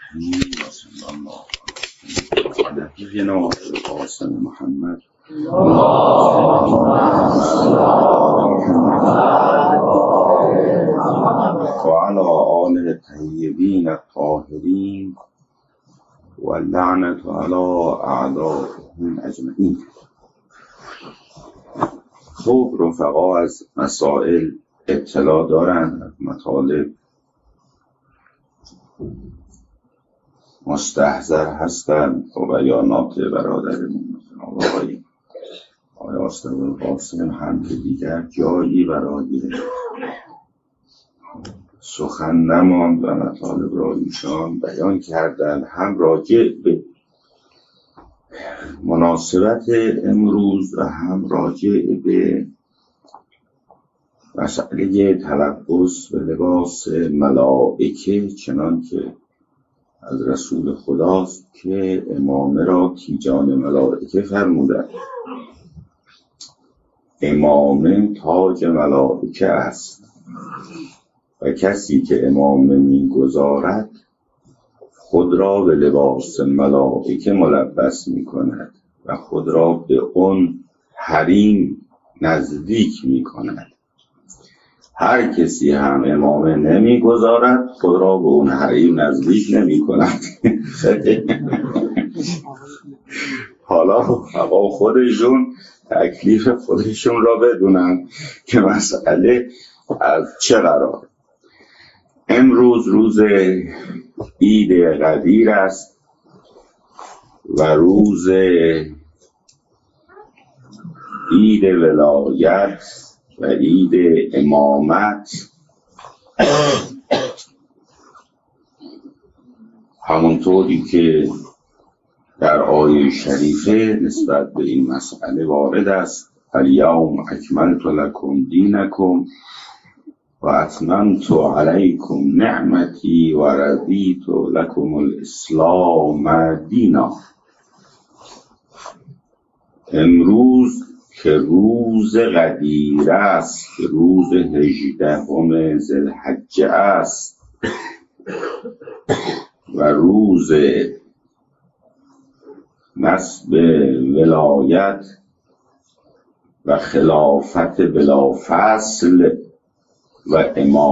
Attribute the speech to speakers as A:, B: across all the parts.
A: الرحیم و صلی الله علی نبینا القاسم محمد و علی آله الطیبین الطاهرین و اللعنة علی اعدائهم اجمعین. خب رفقا از مسائل اطلاع دارند، از مطالب مستحضر هستند و بیانات برادرمون آقای آستاذ قاسم هم که دیگر جایی برای سخن نماند و مطالب را ایشان بیان کردند، هم راجع به مناسبت امروز و هم راجع به مسئله تلبس به لباس ملائکه، چنان که از رسول خداست که امامه را تیجان ملائکه فرمودند. امامه تاج ملائکه است و کسی که امامه می‌گذارد خود را به لباس ملائکه ملبس می‌کند و خود را به اون حریم نزدیک می‌کند. هر کسی هم امامه نمی‌گذارد خود را به اون حریم نزدیک نمی‌کند. حالا آقا خودشون تکلیف خودشون را بدونن که مسئله از چه قرار. امروز روز عید قدیر است و روز عید ولایت و عید امامت. همونطوری که در آیه شریفه نسبت به این مسئله وارد است: الیوم اکملت لکم دینکم و اتممت علیکم نعمتی و رضیت لکم الاسلام دینا. امروز که روز قدیر است، که روز 18 ذوالحجه است و روز نصب ولایت و خلافت بلا فصل و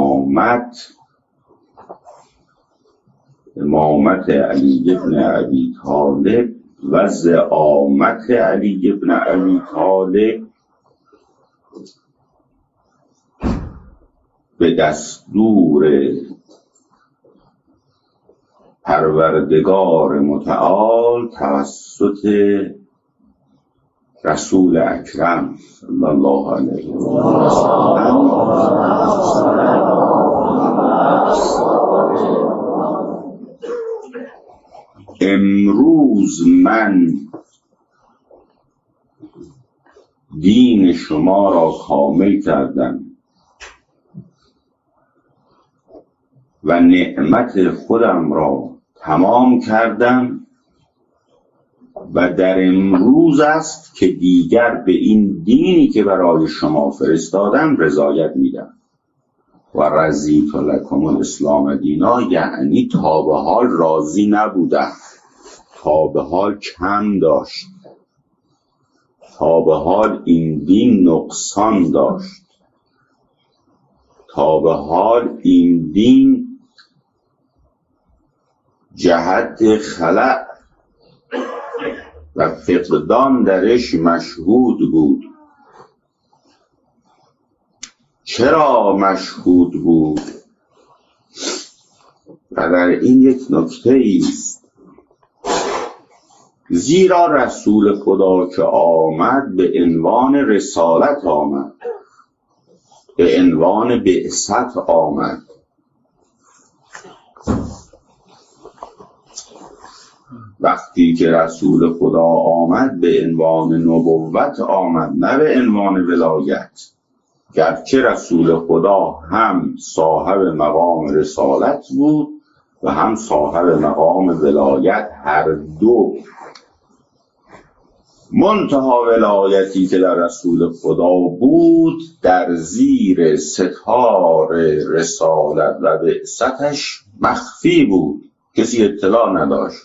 A: امامت علی ابن ابی طالب و زعامت علی ابن ابی طالب به دستور پروردگار متعال توسط رسول اکرم صلی الله علیه و امروز من دین شما را کامل کردم و نعمت خودم را تمام کردم و در امروز است که دیگر به این دینی که برای شما فرستادم رضایت میدم. و رضیت لکم الاسلام دینا، یعنی تا به حال راضی نبودم، تا به حال کم داشت، تا به حال این دین نقصان داشت، تا به حال این دین جهت خلأ و فقدان درش مشهود بود. چرا مشهود بود؟ و در این یک نکته است: زیرا رسول خدا که آمد به عنوان رسالت آمد، به عنوان بعثت آمد. وقتی که رسول خدا آمد به عنوان نبوت آمد، نه به عنوان ولایت. گرچه رسول خدا هم صاحب مقام رسالت بود و هم صاحب مقام ولایت، هر دو. منتها ولایتی که در رسول خدا بود در زیر ستار رسالت و بعثتش مخفی بود. کسی اطلاع نداشت.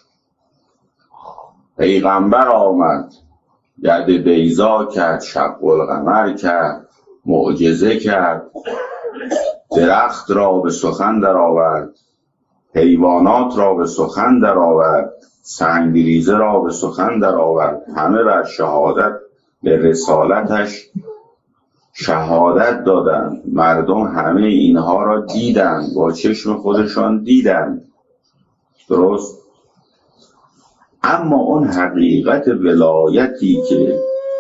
A: پیغمبر آمد، ید بیضا کرد، شق القمر کرد، معجزه کرد، درخت را به سخن در آورد، حیوانات را به سخن در آورد، سنگریزه را به سخن در آورد. همه بر شهادت به رسالتش شهادت دادند. مردم همه اینها را دیدند، با چشم خودشان دیدند. درست؟ اما اون حقیقت ولایتی که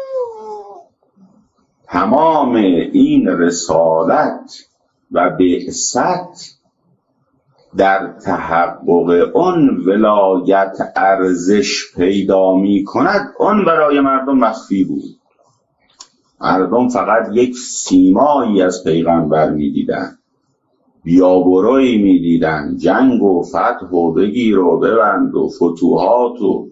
A: تمام این رسالت و بعثت در تحقق اون ولایت ارزش پیدا می کند، اون برای مردم مخفی بود. مردم فقط یک سیمایی از پیغمبر می دیدن، بیابروی می دیدن، جنگ و فتح و بگیر و ببند و فتوحات و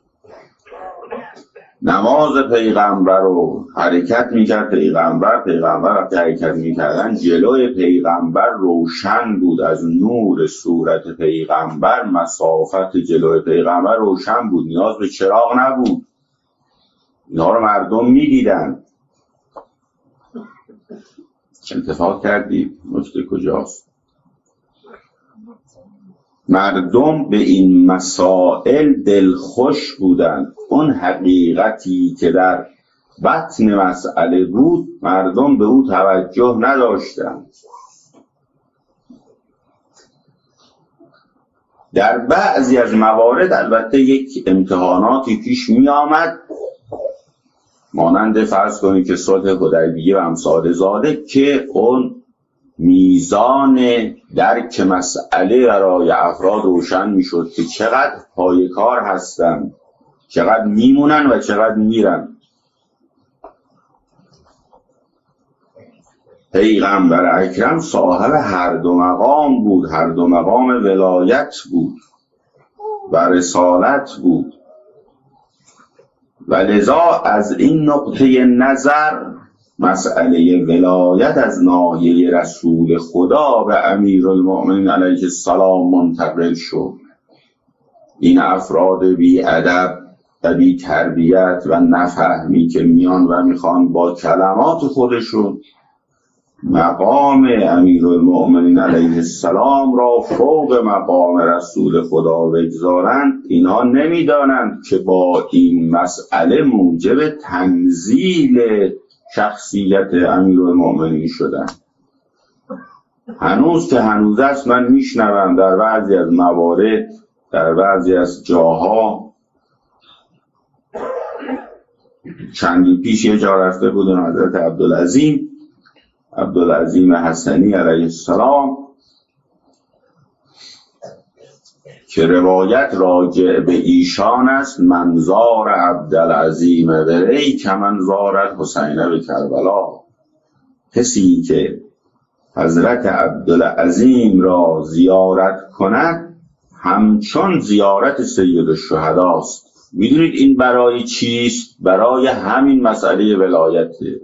A: نماز پیغمبر و حرکت میکرد پیغمبر وقتی حرکت میکردن جلوی پیغمبر روشن بود. از نور صورت پیغمبر مسافت جلوی پیغمبر روشن بود، نیاز به چراغ نبود. اینها رو مردم میدیدن. اتفاق کردید؟ نکته کجاست؟ مردم به این مسائل دلخوش بودند. اون حقیقتی که در بطن مسئله بود مردم به او توجه نداشتند. در بعضی از موارد البته یک امتحاناتی پیش می آمد، مانند فرض کنید که صلح حدیبیه و امثال ذالک، که اون میزان درک مسئله برای افراد روشن میشد که چقدر پای کار هستن، چقدر میمونن و چقدر میرن. پیغمبر اکرم صاحب هر دو مقام بود، هر دو مقام ولایت بود و رسالت بود و لذا از این نقطه نظر مسئله ولایت از ناحیه رسول خدا به امیرالمؤمنین علیه السلام منتقل شد. این افراد بی ادب و بی تربیت و نفهمی که میان و میخوان با کلمات خودشون مقام امیرالمؤمنین علیه السلام را فوق مقام رسول خدا بگذارند، اینها نمیدانند که با این مسئله موجب تنزیل شخصیت امیرالمؤمنین شدن. هنوز که هنوز است من میشنوم در بعضی از موارد، در بعضی از جاها، چندی پیش یه جا رفته بودن حضرت عبدالعظیم حسنی علیه السلام که روایت راجع به ایشان است: منظار عبدالعظیم بری که منظارت حسین به کربلا. کسی که حضرت عبدالعظیم را زیارت کند همچون زیارت سید الشهداست. میدونید این برای چیست؟ برای همین مسئله ولایته.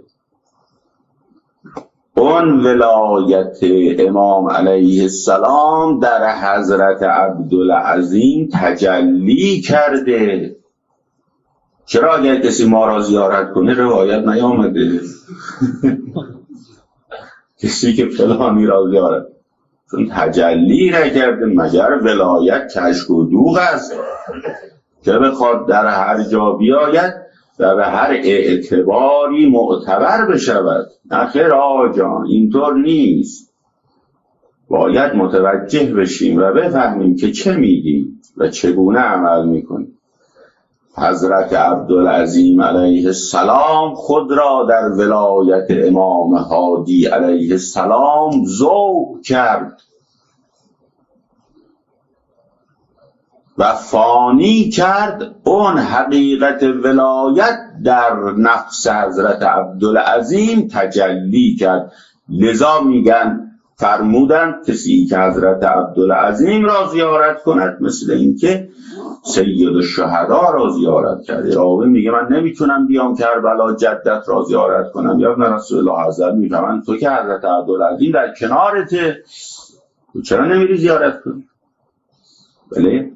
A: اون ولایت امام علیه السلام در حضرت عبدالعظیم تجلی کرده. چرا اگر کسی ما را زیارت کنه روایت نیامده کسی که فلانی را زیارت، چون تجلی نکرده. مگر ولایت کشک و دوغ است که بخواد در هر جا بیاید و به هر اعتباری معتبر بشود؟ نخیر آقا جان، اینطور نیست. باید متوجه بشیم و بفهمیم که چه میگیم و چگونه عمل میکنیم. حضرت عبدالعظیم علیه السلام خود را در ولایت امام هادی علیه السلام ذوق کرد و فانی کرد. اون حقیقت ولایت در نفس حضرت عبدالعظیم تجلی کرد. لذا میگن فرمودن کسی که حضرت عبدالعظیم را زیارت کند مثل این که سید الشهدا را زیارت کرده. راوی میگه من نمیتونم بیام کربلا جدت را زیارت کنم. یا ابن رسول الله حضرت میفهمن تو که حضرت عبدالعظیم در کنارته، تو چرا نمیری زیارت کنی؟ بله؟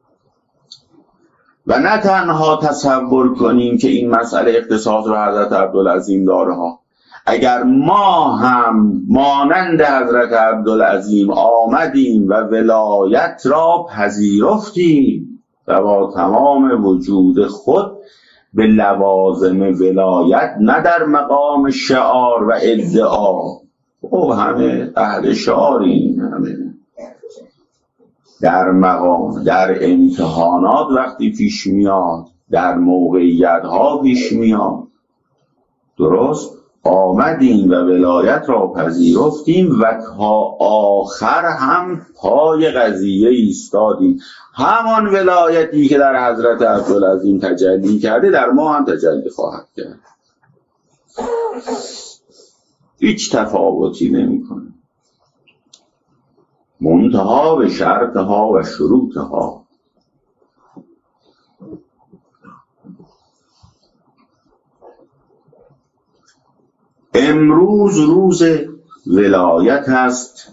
A: و نه تنها تصور کنیم که این مسئله اختصاص رو حضرت عبدالعظیم داره ها. اگر ما هم مانند حضرت عبدالعظیم آمدیم و ولایت را پذیرفتیم و با تمام وجود خود به لوازم ولایت، نه در مقام شعار و ادعا، او همه اهل شعاریم، همه در مقام، در امتحانات وقتی پیش میاد، در موقعیت ها پیش میاد، درست آمدیم و ولایت را پذیرفتیم و تا آخر هم پای قضیه ایستادیم. همان ولایتی که در حضرت عبدالعظیم تجلی کرده در ما هم تجلی خواهد کرد. هیچ تفاوتی نمی‌کنه. منتها به شرطها و شروطها. امروز روز ولایت است،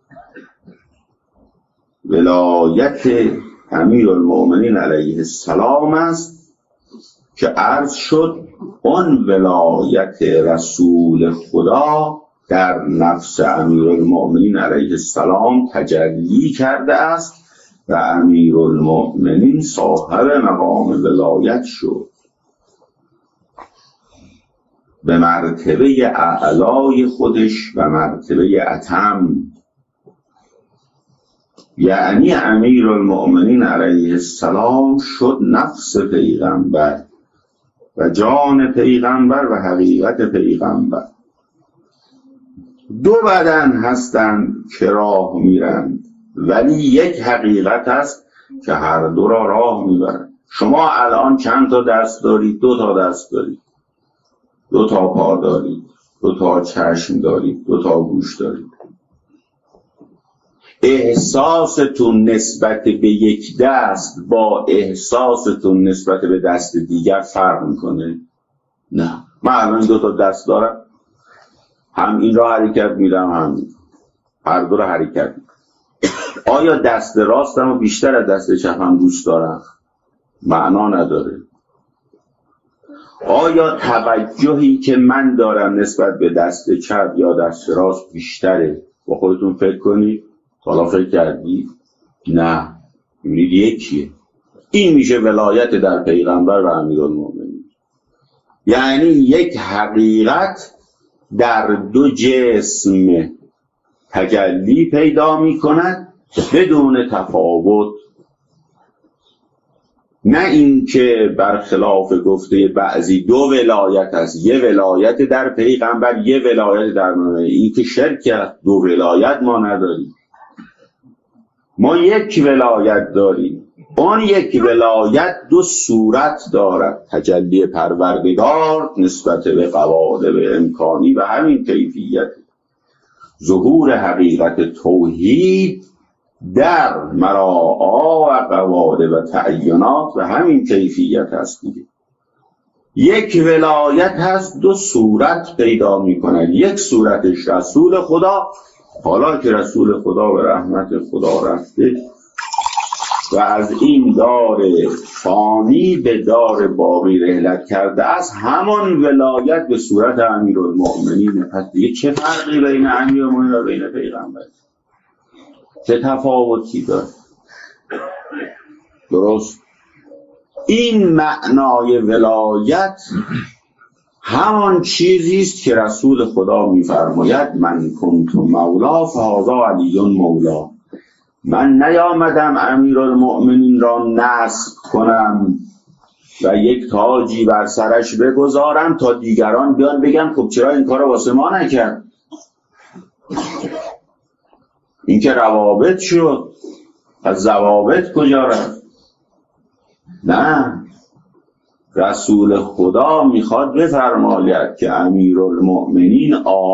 A: ولایت امیرالمؤمنین علیه السلام است که عرض شد اون ولایت رسول خدا در نفس امیرالمؤمنین علیه السلام تجلی کرده است و امیرالمؤمنین صاحب مقام ولایت شد به مرتبه اعلای خودش و مرتبه اتم. یعنی امیرالمؤمنین علیه السلام شد نفس پیغمبر و جان پیغمبر و حقیقت پیغمبر. دو بدن هستند که راه میرند، ولی یک حقیقت هست که هر دو را راه میبرند. شما الان چند تا دست دارید؟ 2 تا دست دارید، 2 تا پا دارید، 2 تا چشم دارید، 2 تا گوش دارید. احساستون نسبت به یک دست با احساستون نسبت به دست دیگر فرق میکنه؟ نه. من الان 2 تا دست دارم، هم این را حرکت میدم، هم هر دو را حرکت میدم. آیا دست راستم و بیشتر از دست چپم دوست دارم؟ معنا نداره. آیا توجهی که من دارم نسبت به دست چپ یا دست راست بیشتره؟ با خودتون فکر کنید. حالا فکر کردید؟ نه. می‌بینید یکیه. این میشه ولایت در پیغمبر و امیرالمؤمنین. یعنی یک حقیقت در 2 جسم تجلی پیدا می‌کند بدون تفاوت. نه اینکه برخلاف گفته بعضی 2 ولایت هست، یه ولایت در پیغمبر، یه ولایت در مؤمن. این که شرک است. 2 ولایت ما نداریم، ما یک ولایت داریم. اون یک ولایت 2 صورت دارد: تجلی پروردگار نسبت به قوالب امکانی و همین کیفیت ظهور حقیقت توحید در مراعا و قوالب و تعینات و همین کیفیت هست دیگه. یک ولایت هست 2 صورت پیدا می کند. یک صورتش رسول خدا، حالا که رسول خدا به رحمت خدا رفته و از این دار فانی به دار باقی رحلت کرده است، همان ولایت به صورت امیرالمؤمنین. پس دیگه چه فرقی بین امیرالمؤمنین و بین پیغمبر؟ چه تفاوتی داره؟ درست. این معنای ولایت همان چیزی است که رسول خدا می‌فرماید من کنت مولا فهذا علی مولا. من نیامدم امیرالمؤمنین را نصب کنم و یک تاجی بر سرش بگذارم تا دیگران بیان بگن خب چرا این کارو واسه ما نکرد؟ این که روابط شد، از ضوابط کجا رفت؟ نه، رسول خدا میخواد بفرماید که امیرالمؤمنین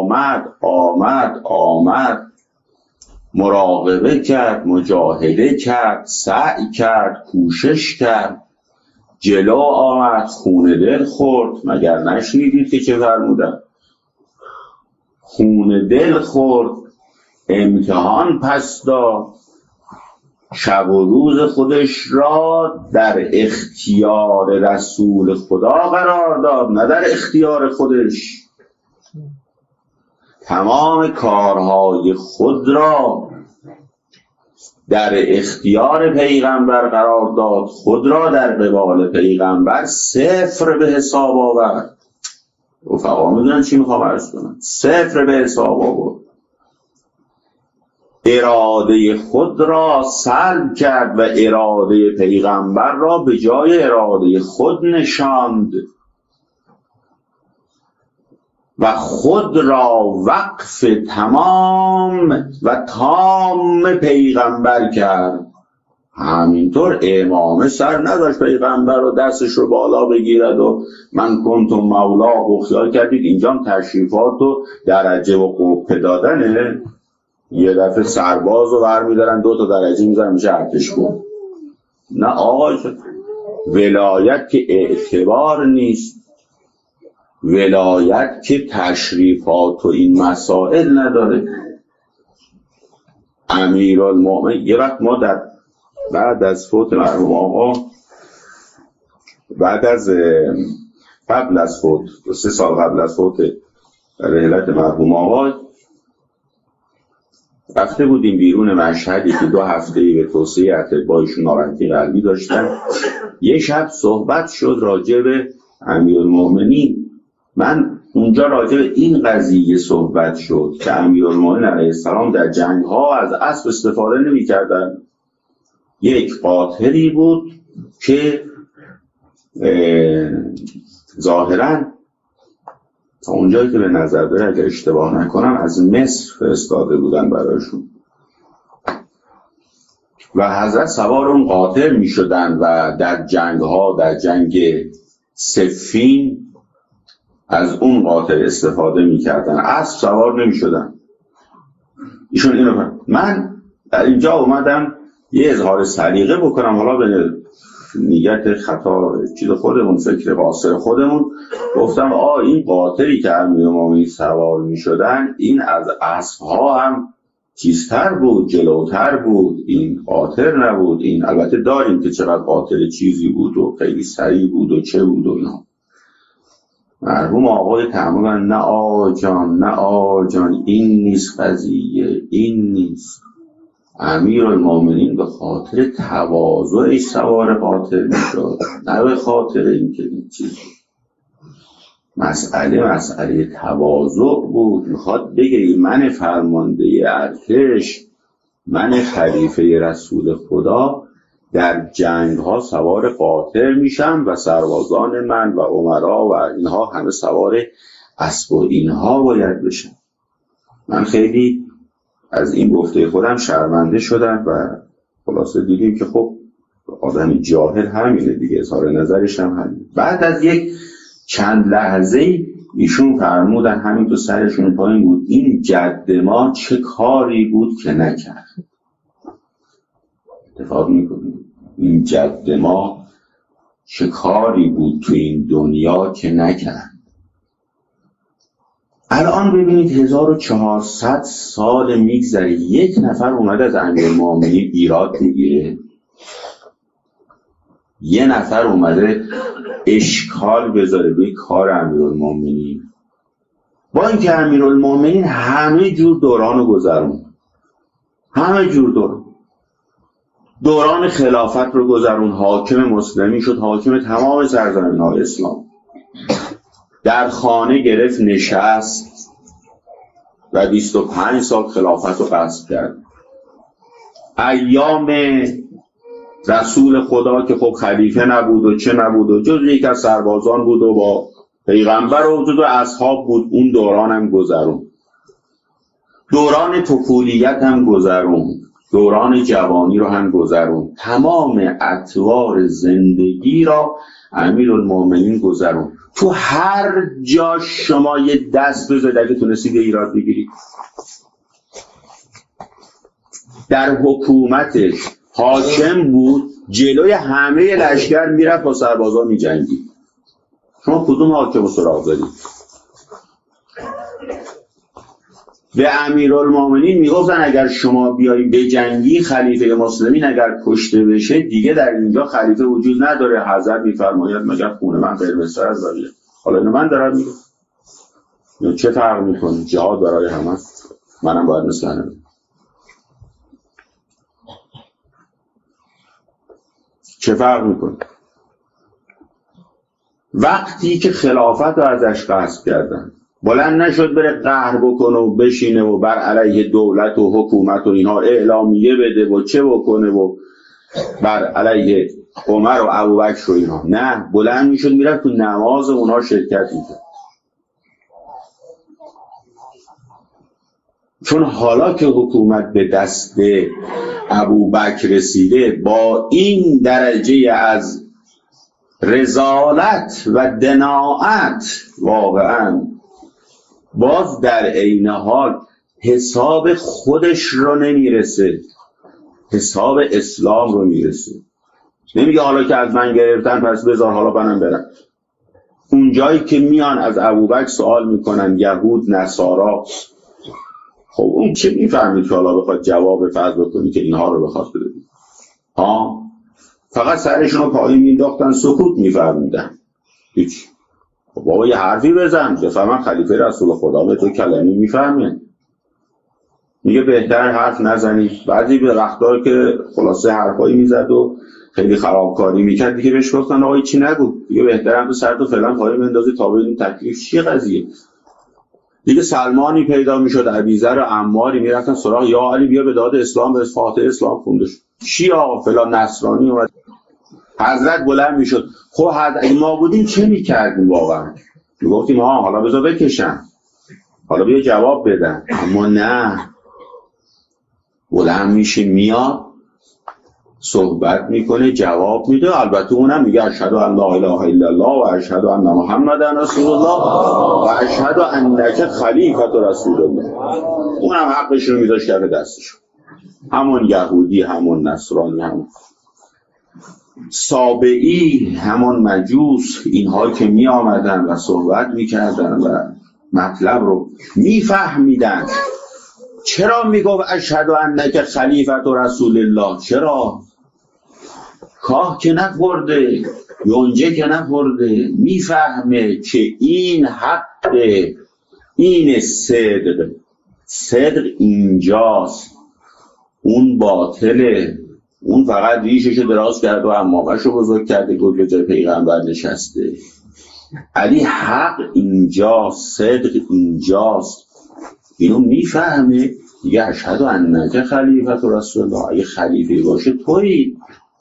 A: آمد مراقبه کرد، مجاهده کرد، سعی کرد، کوشش کرد، جلو آمد، خون دل خورد. مگر نشنیدید که چه فرمودن؟ خون دل خورد، امتحان پس داد، شب و روز خودش را در اختیار رسول خدا قرار داد، نه در اختیار خودش. تمام کارهای خود را در اختیار پیغمبر قرار داد، خود را در قبال پیغمبر صفر به حساب آورد. رفقا میدونن چی میخوام عرض کنم؟ صفر به حساب آورد. اراده خود را سلب کرد و اراده پیغمبر را به جای اراده خود نشاند و خود را وقف تمام و تام پیغمبر کرد. همینطور امامه سر نداشت پیغمبر رو دستش رو بالا بگیرد و من کنتم مولا و خیال کردید اینجا تشریفات و درجه و قبه دادنه. یه دفعه سرباز رو برمیدارن 2 تا درجه میذارن میشه ارتشگاه. نه آقا، ولایت که اعتبار نیست، ولایت که تشریفات و این مسائل نداره. امیرالمومنین یه وقت ما در بعد از فوت مرحوم آقا، قبل از فوت 3 سال قبل از فوت رحلت مرحوم آقا رفته بودیم بیرون مشهدی که 2 هفته‌ای به توصیه اطبایشون ناراحتی قلبی داشتن. یه شب صحبت شد راجع به امیرالمومنین. من اونجا راجع به این قضیه صحبت شد که امیرالمومنین علیه السلام در جنگ‌ها از اسب استفاده نمی‌کردن. یک قاطری بود که ظاهراً تا اونجایی که به نظر بره اگر اشتباه نکنم از مصر فرستاده بودن برایشون و حضرت سوار اون قاطر می شدن و در جنگ‌ها، در جنگ صفین از اون قاطر استفاده می کردن، اسب سوار نمی شدن. ایشون اینو من در اینجا اومدم یه اظهار سلیقه بکنم، حالا به نیت خطا چیز خودمون، فکر قاصر خودمون، گفتم این قاطری که امیرالمومنین سوار می شدن این از اسب‌ها هم چیزتر بود، جلوتر بود، این قاطر نبود. این البته داریم که چقدر قاطر چیزی بود و خیلی سریع بود و چه بود و اینا. مرحوم آقای تماما نه آجان این نیست قضیه، این نیست. امیرالمومنین به خاطر تواضعش سوار قاطر میشد، نه به خاطر اینکه این چیز. مسئله تواضع بود. میخواد بگه من فرمانده ارتش، من خلیفه رسول خدا در جنگ ها سوار قاطر میشم و سربازان من و امرا و اینها همه سوار اسب و اینها باید بشن. من خیلی از این گفته خودم شرمنده شدم و خلاصه دیدیم که خب آدم جاهل همینه دیگه، اظهار نظرش هم همینه. بعد از یک چند لحظه ایشون فرمودن، همین تو سرشون پایین بود، این جد ما چه کاری بود که نکرد. اتفاق میکنیم این جد ما چه کاری بود تو این دنیا که نکرد. الان ببینید 1400 سال میگذره، یک نفر اومده از امیرالمومنین ایراد میگیره، یه نفر اومده اشکال بذاره به کار امیرالمومنین، با اینکه امیرالمومنین همه جور دورانو گذرون، همه جور دوران خلافت رو گذرون، حاکم مسلمی شد، حاکم تمام سرزمین‌های اسلام، در خانه گرفت نشست و 25 سال خلافت رو غصب کرد. ایام رسول خدا که خب خلیفه نبود و چه نبود و جز یک از سربازان بود و با پیغمبر و جز اصحاب بود، اون دوران هم گذرون. دوران طفولیت هم گذرون، دوران جوانی رو هم گذرون، تمام اطوار زندگی را امیرالمومنین گذرون. تو هر جا شما یه دست بذارید اگه تونستید ایراد بگیرید. در حکومتش حاکم بود، جلوی همه لشکر میرفت با سربازا میجنگید. شما کدوم حاکم رو سراغ دارید؟ به امیرالمومنین میگفتن اگر شما بیایی بجنگی خلیفه مسلمین اگر کشته بشه دیگه در اینجا خلیفه وجود نداره. حضرت میفرماید مگر خون من قرمزتر از بقیه؟ حالا اینو من دارم میگم چه فرق میکنه؟ جهاد برای همه، منم باید مثل همه. چه فرق میکنه؟ وقتی که خلافت رو ازش غصب کردن بلند نشد بره قهر بکنه و بشینه و بر علیه دولت و حکومت و اینها اعلامیه بده و چه بکنه و بر علیه عمر و ابوبکر و اینها، نه، بلند میشد میرفت تو نماز اونها شرکت میکرد. چون حالا که حکومت به دست ابوبکر رسیده با این درجه از رذالت و دناعت، واقعا باز در عین حال حساب خودش رو نمیرسه، حساب اسلام رو میرسه. نمیگه حالا که از من گرفتن پس بذار حالا منم برم. اون جایی که میان از ابوبکر سوال میکنن یهود نصارا، خب اون چه میفهمید که حالا بخواد جواب فرض بکنی که اینها رو بخواد بده؟ ها، فقط سرشون رو پایین مینداختن، سکوت میفرمودن. هیچ. خب بابا یه حرفی بزن بفهمن خلیفه رسول خدا به تو کلمی میفهمه. میگه بهتر حرف نزنی. بعضی به وقتا که خلاصه حرفایی میزد و خیلی خرابکاری میکرد دیگه بهش گفتن آقا چی نگو، دیگه بهتره تو سرتو فعلا پایین بندازی تا ببینیم تکلیف چیه قضیه. دیگه سلمانی پیدا میشد، ابیذر و عماری میرفتن سراغ یا علی بیا به داد اسلام برس، فاتحه اسلام خوندش. چی آقا فلان نصرانی اومد. حضرت بلند میشد. خب اگه ما بودیم چه میکردیم واقعا؟ میگفتیم ها حالا بذار بکشن، حالا بیا جواب بدن. اما نه، بلند میشه میاد صحبت میکنه، جواب میده. البته اونم میگه اشهد ان لا اله الا الله و اشهد ان محمدا رسول الله و اشهد انک خلیفة رسول الله. اونم حقش رو میذاشت کف دستش. همون یهودی، همون نصرانی، همون سابعی، همون مجوس، اینها که می آمدن و صحبت میکردن و مطلب رو میفهمیدن. چرا میگفت اشهد انک خلیفة رسول الله؟ چرا؟ کاه که نخورده، یونجه که نخورده، میفهمه که این حقه، این صدق اینجاست، اون باطله. اون فقط ریششو دراز کرده و عمامشو بزرگ کرده گفت به جای پیغمبر نشسته. علی حق اینجاست، صدق اینجاست. اینو میفهمه دیگه. اشهد انک خلیفة رسول الله، اگه خلیفه باشه تویی.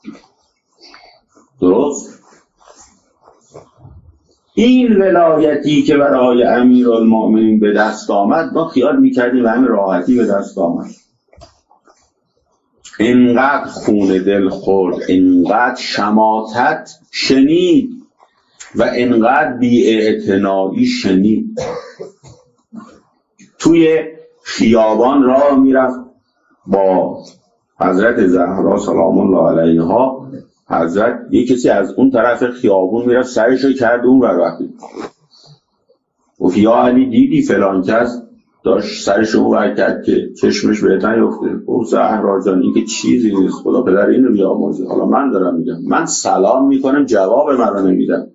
A: درست؟ این ولایتی که برای امیرالمومنین به دست آمد ما خیال میکردیم همین راحتی به دست آمد. اینقدر خون دل خورد، اینقدر شماتت شنید و اینقدر بی‌اعتنایی شنید. توی خیابان راه میرفت با حضرت زهرا سلام الله علیها. حضرت یه کسی از اون طرف خیابون میرفت سرشو کرد اون ور وقتی گفت یا علی دیدی فلان کس داشت سرشو اون ور کرد که چشمش بهت نیفته. گفت زهرا جان این که چیزی نیست، خدا پدر اینو بیامرزه. حالا من دارم میگم، من سلام میکنم جواب مرا نمیدم،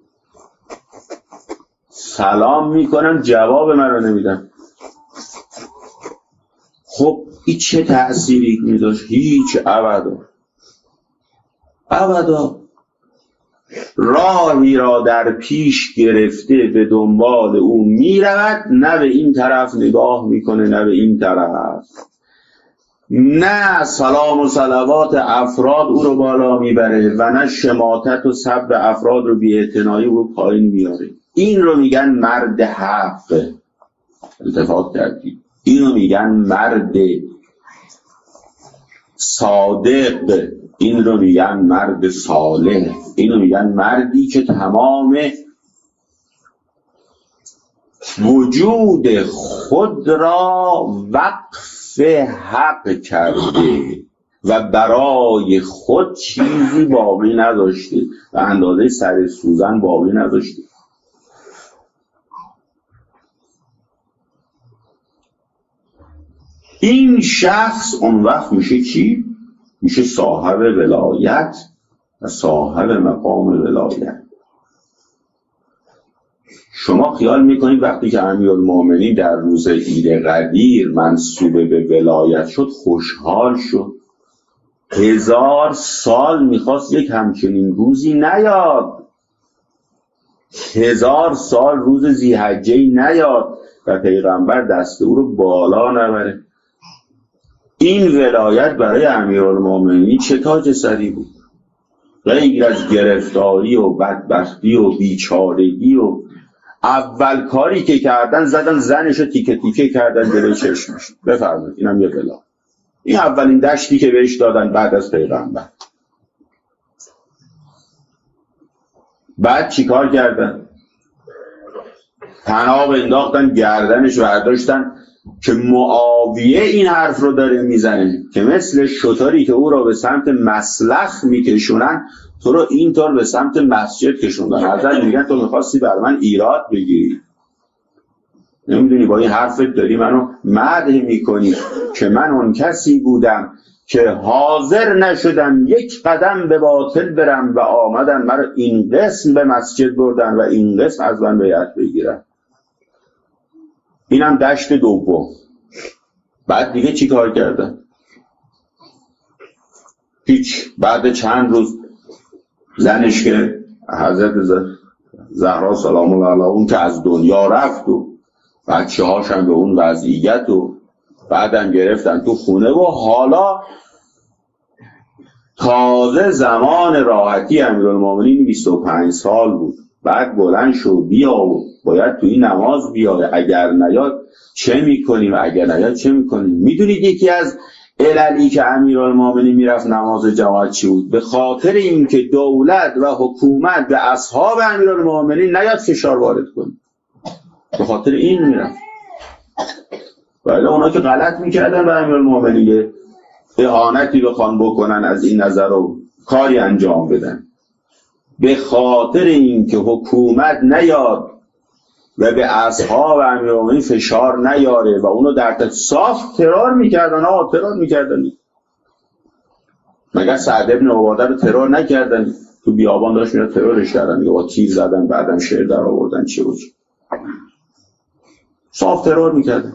A: سلام میکنم جواب مرا نمیدم. خب این چه تأثیری میداشت؟ هیچ. ابدا. راهی را در پیش گرفته به دنبال او میرود، نه به این طرف نگاه میکنه نه به این طرف، نه سلام و صلوات افراد او رو بالا میبره و نه شماتت و سب افراد رو بی‌اعتنایی رو پایین میاره. این رو میگن مرد حق. التفات کردید، اینو میگن مرد صادق، این رو میگن مرد صالح، اینو میگن مردی که تمام وجود خود را وقف حق کرده و برای خود چیزی باقی نداشته و اندازه سر سوزن باقی نداشته. این شخص اون وقت میشه چی؟ میشه صاحب ولایت و صاحب مقام ولایت. شما خیال میکنید وقتی که امیرالمومنین در روز عید قدیر منصوب به ولایت شد خوشحال شد؟ 1000 سال میخواست یک همچنین روزی نیاد، 1000 سال روز ذی‌حجه نیاد و پیغمبر دست او رو بالا نبره. این ولایت برای امیرالمومنین چه تاج سری بود؟ غیر از گرفتاری و بدبختی و بیچارگی و اول کاری که کردن زدن زنشو تیکه تیکه کردن جلوی چشمش. بفرمایید اینم یه بلا. این اولین دشتی که بهش دادن بعد از پیغمبر. بعد چیکار کردن؟ طناب انداختن گردنش برداشتن که معاویه این حرف رو داره میزنه که مثل شتری که او را به سمت مسلخ میکشونن تو رو اینطور به سمت مسجد کشوندن. حضرت میگن تو میخواستی بر من ایراد بگیری، نمیدونی با این حرفت داری منو مدح میکنی که من اون کسی بودم که حاضر نشدم یک قدم به باطل برم و آمدن مرا این قسم به مسجد بردن و این قسم از من بیعت بگیرن. اینم دشت دوم. بعد دیگه چی کار کردن؟ هیچ. بعد چند روز زنش که حضرت زهرا سلام الله علیها اون که از دنیا رفت و بچه هاش هم به اون وضعیت و بعدم گرفتن تو خونه و حالا تازه زمان راحتی امیرالمومنین 25 سال بود. بعد بلند شو بیا و باید توی نماز بیا، اگر نیاد چه میکنیم اگر نیاد چه میکنیم. میدونید یکی از عللی که امیرالمومنین میرفت نماز جماعت چی بود؟ به خاطر اینکه دولت و حکومت به اصحاب امیرالمومنین نیاد فشار وارد کنه، به خاطر این میرفت. ولی اونا که غلط میکردن به امیرالمومنین اهانتی بخوان بکنن از این نظر و کاری انجام بدن، به خاطر اینکه حکومت نیاد و به اصحاب امیرالمومنین فشار نیاره و اونو در صاف ترور میکردن. ترور میکردن. مگر سعد ابن عباده رو ترور نکردن؟ تو بیابان داشت میره ترورش کردن، با تیر زدن، بعدم شعر در آوردن، چه بود؟ صاف ترور میکردن.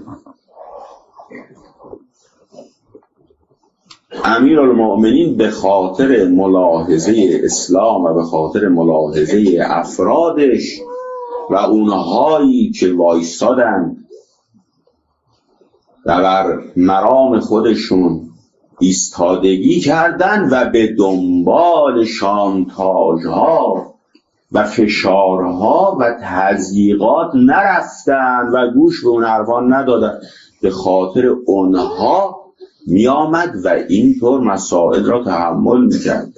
A: امیرالمومنین به خاطر ملاحظه اسلام و به خاطر ملاحظه افرادش و اونهایی که وایستادن و بر مرام خودشون ایستادگی کردن و به دنبال شانتاژها و فشارها و تضییقات نرفتن و گوش به اون حرفان ندادن، به خاطر اونها می آمد و اینطور مسائل را تحمل می کرد.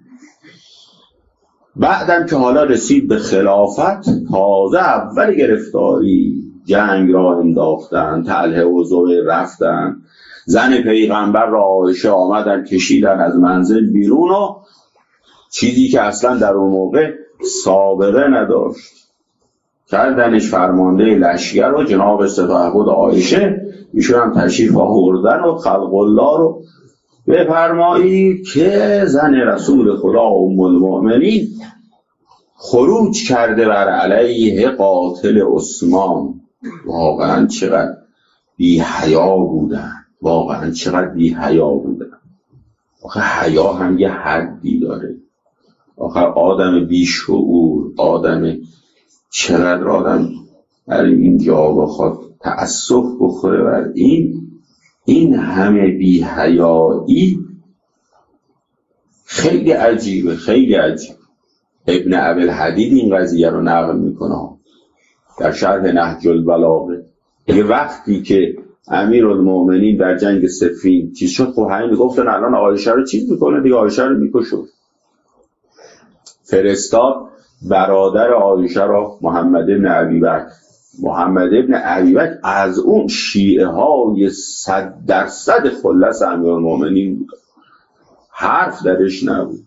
A: بعدم که حالا رسید به خلافت، تازه اول گرفتاری جنگ را انداختن، طلحه و زبیر رفتن، زن پیغمبر را عایشه آمدن کشیدن از منزل بیرون و چیزی که اصلا در اون موقع سابقه نداشت کردنش فرمانده لشکر و جناب ستایبود عایشه. ایشون هم تشریف آوردن و خلق الله رو بفرمایید که زن رسول خدا ام المؤمنین خروج کرده بر علیه قاتل عثمان. واقعا چقدر بی حیا بودن، واقعا چقدر بی حیا بودن. آخه حیا هم یه حدی داره. آخه آدم بی شعور، چقدر آدم در اینجا بخواد تأسف بخوره بر این همه بی حیایی، خیلی عجیبه، خیلی عجیب. ابن ابی‌الحدید این قضیه رو نقل میکنه در شرح نهج البلاغه. یه وقتی که امیرالمومنین در جنگ صفین چیز شد، خب همین میگفتن الان عایشه رو چیز میکنه دیگه، عایشه رو میکشه. فرستاد برادر عایشه را محمد ابن ابی بکر از اون شیعه های 100% خلص امیرالمومنین بود، حرف درش نبود.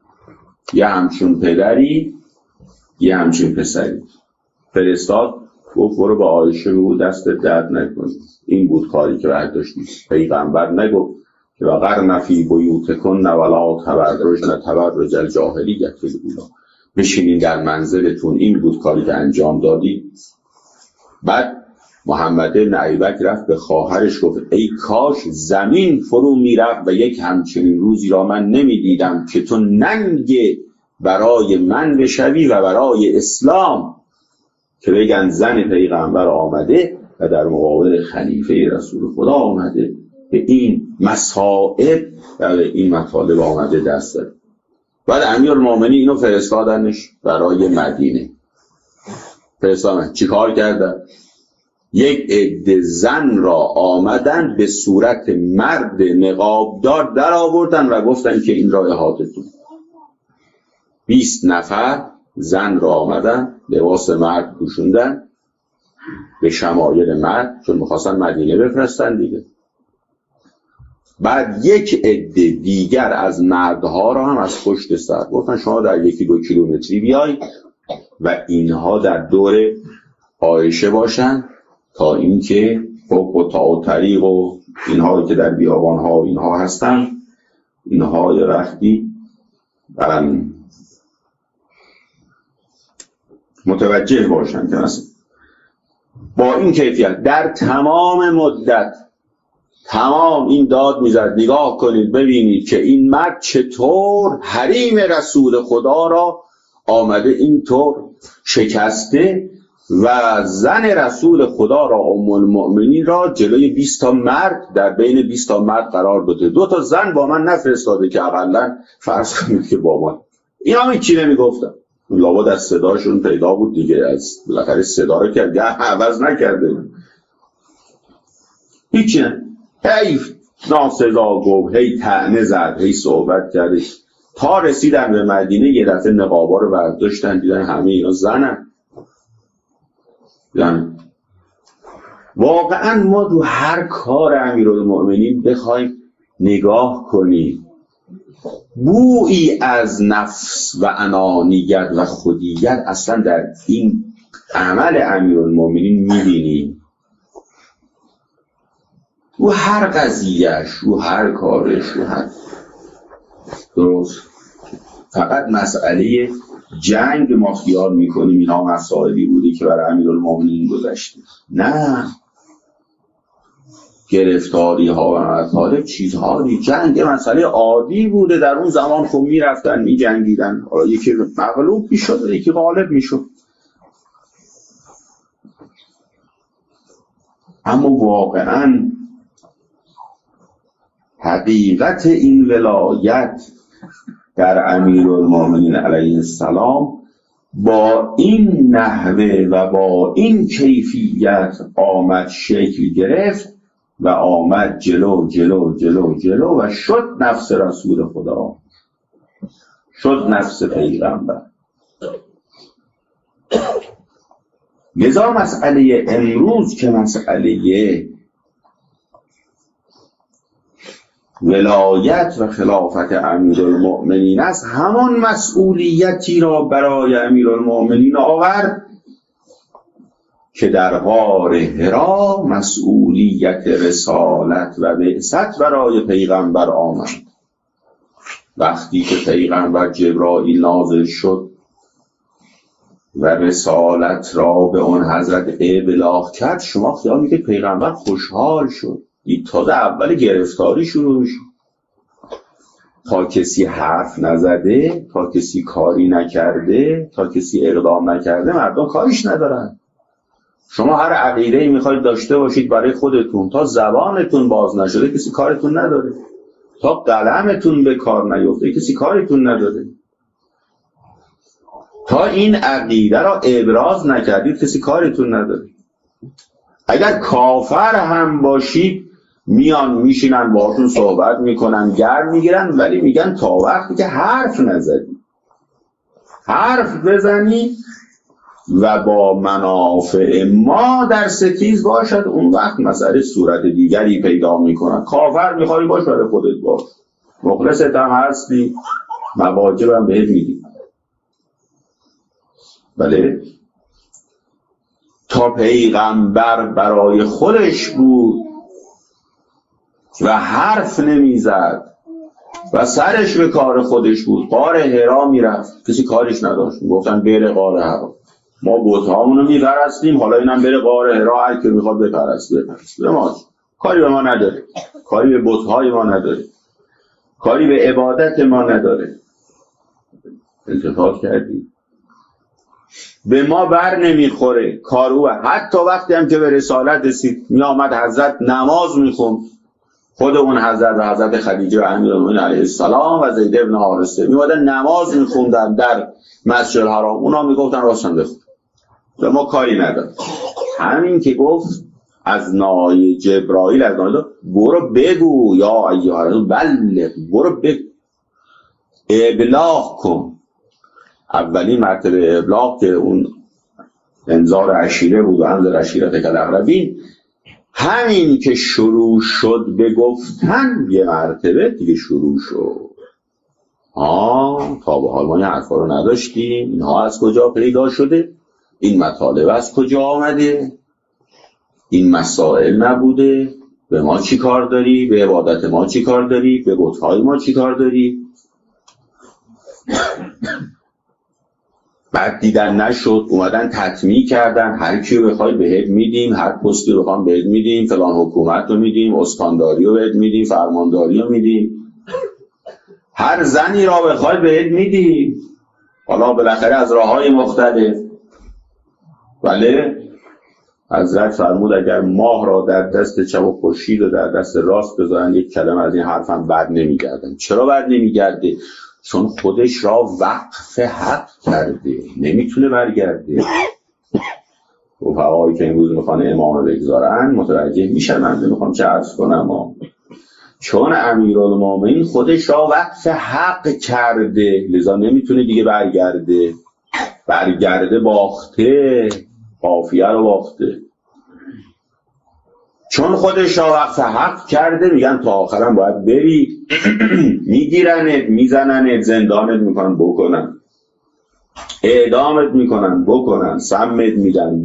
A: یه همچون پدری یه همچون پسری فرستاد گفت برو با عایشه بگو دست درد نکنه. این بود کاری که برداشتی. پیغمبر نگفت که وقرن فی بیوتکن ولا تبرجن تبرج الجاهلیة الاولی، بشینین در منزلتون. این بود کاری که انجام دادی. بعد محمد بن ابیبکر رفت به خواهرش گفت ای کاش زمین فرو میرفت و یک همچنین روزی را من نمیدیدم که تو ننگ برای من بشوی و برای اسلام، که بگن زن پیغمبر آمده و در مقابل خلیفه رسول خدا آمده به این مسائل و به این مطالب آمده دست داره. بعد امیرالمومنین اینو فرستادنش برای مدینه. فرستادن چی کار کردن؟ یک عده زن را آمدن به صورت مرد نقابدار در آوردن و گفتن که این را احاطه کن. 20 نفر زن را آمدن لباس مرد پوشوندن به شمایل مرد، چون میخواستن مدینه بفرستن دیگه. بعد یک عده دیگر از مردها را هم از پشت سر گفتن شما در 1-2 کیلومتری بیایید و اینها در دور عایشه باشن تا اینکه فوق و تا و طریق و اینها که در بیابانها و اینها هستن، اینها یه وقتی برن متوجه باشن که مثلا با این کیفیت در تمام مدت تمام این داد میزد. نگاه کنید ببینید که این مرد چطور حریم رسول خدا را آمده اینطور شکسته و زن رسول خدا را ام المؤمنین را جلوی 20 تا مرد در بین 20 تا مرد قرار داده. 2 تا زن با من نفرستاده که اقلا فرض کنید که با من. اینا هیچی نمیگفتن. لابد از صداشون پیدا بود دیگه، از بالاخره صدا رو کرد عوض نکرده. هیچی نه. هی ناسزا گفت، هی طعنه زد، هی صحبت کرد تا رسیدن به مدینه. یه دفعه نقابا رو برداشتن دیدن همه اینا زنن. یعنی واقعا ما رو هر کار امیرالمؤمنین بخوایم نگاه کنیم بویی از نفس و انانیت و خودیت اصلا در این عمل امیرالمؤمنین میبینیم. رو هر قضیهش، رو هر کارش، رو هر درست. فقط مسئله جنگ ما خیال میکنیم اینا مسائلی بوده که برای امیرالمومنین گذشته. نه، گرفتاری ها و مطالب چیزها دی. جنگ مسئله عادی بوده در اون زمان. خب میرفتن میجنگیدن، حالا یکی مغلوب میشد یکی غالب میشد. اما واقعا حقیقت این ولایت در امیرالمومنین علیه السلام با این نحوه و با این کیفیت آمد شکل گرفت و آمد جلو جلو جلو جلو و شد نفس رسول خدا، شد نفس پیغمبر. لذا مسئله امروز که مسئله ولایت و خلافت امیرالمؤمنین است، همان مسئولیتی را برای امیرالمؤمنین آورد که در غار حرا مسئولیت رسالت و بعثت برای پیغمبر آمد. وقتی که پیغمبر جبرائیل نازل شد و رسالت را به اون حضرت ابلاغ کرد، شما خیال میکنید پیغمبر خوشحال شد؟ این تازه اول گرفتاری شروع میشه. تا کسی حرف نزده، تا کسی کاری نکرده، تا کسی اقدام نکرده، مردم کاریش ندارن. شما هر عقیده‌ای میخواید داشته باشید برای خودتون، تا زبانتون باز نشده کسی کارتون نداره. تا قلمتون به کار نیفته کسی کارتون نداره. تا این عقیده را ابراز نکردید کسی کارتون نداره. اگر کافر هم باشید میان میشینن باهاتون صحبت میکنن، گرم میگیرن، ولی میگن تا وقتی که حرف نزدی، حرف بزنی و با منافع ما در ستیز باشد، اون وقت مسئله صورت دیگری پیدا میکنن. کافر میخوای باش برای خودت باش، مخلصت هم هستی، مواجب هم بهت میدی. بله تا پیغمبر برای خودش بود و حرف نمیزد و سرش به کار خودش بود، غار حرا میرفت، کسی کارش نداشت، گفتن بره غار حرا، ما بت‌هامونو میپرستیم، حالا اینم بره غار حرا، هر کی میخواد بپرسته. ما کاری به ما نداره، کاری به بت‌های ما نداره، کاری به عبادت ما نداره. التفات کردی به ما بر نمیخوره کارو. حتی وقتی هم که به رسالت رسید می آمد حضرت نماز میخوند، خود اون حضرت و حضرت خدیجه و امیرالمومنین علیه السلام و زید بن حارثه می اومدن نماز میخوندن در مسجد الحرام، اونا میگفتن راستن بخون، به ما کاری نداره. همین که گفت از نای جبرائیل از نای برو بگو یا ایها الرسول بلغ، برو بگو، ابلاغ کن. اولین مرتبه ابلاغ که اون انذار عشیره بود و انذر عشیرتک الاقربین، همین که شروع شد به گفتن یه مرتبه دیگه شروع شد. تا به حال ما این حرفا رو نداشتیم، اینها از کجا پیدا شده، این مطالب از کجا آمده، این مسائل نبوده، به ما چی کار داری، به عبادت ما چی کار داری، به بت‌های ما چی کار داری. بعد دیدن نشد، اومدن تطمیع کردن، هر کی رو بخوای بهت میدیم، هر پستی رو بخوام بهت میدیم، فلان حکومت رو میدیم، استانداری رو بهت میدیم، فرمانداری رو میدیم، هر زنی را بخوای بهت میدیم، حالا بالاخره از راههای مختلف. بله حضرت فرمود اگر ماه را در دست چپ و خورشید رو در دست راست بذارن، یک کلمه از این حرفم بر نمیگردن. چرا بر نمیگرده؟ چون خودش را وقف حق کرده، نمیتونه برگرده. رفقایی که امروز میخوان امام بگذارن متوجه میشن من میخوام چه عرض کنم. چون امیرالمومنین خودش را وقف حق کرده، لذا نمیتونه دیگه برگرده. برگرده باخته، قافیه رو باخته. چون خودش را وقف حق کرده میگن تا آخرم باید بری، میگیرنت، میزننت، زندانت میکنن بکنن، اعدامت میکنن بکنن، سمت میدن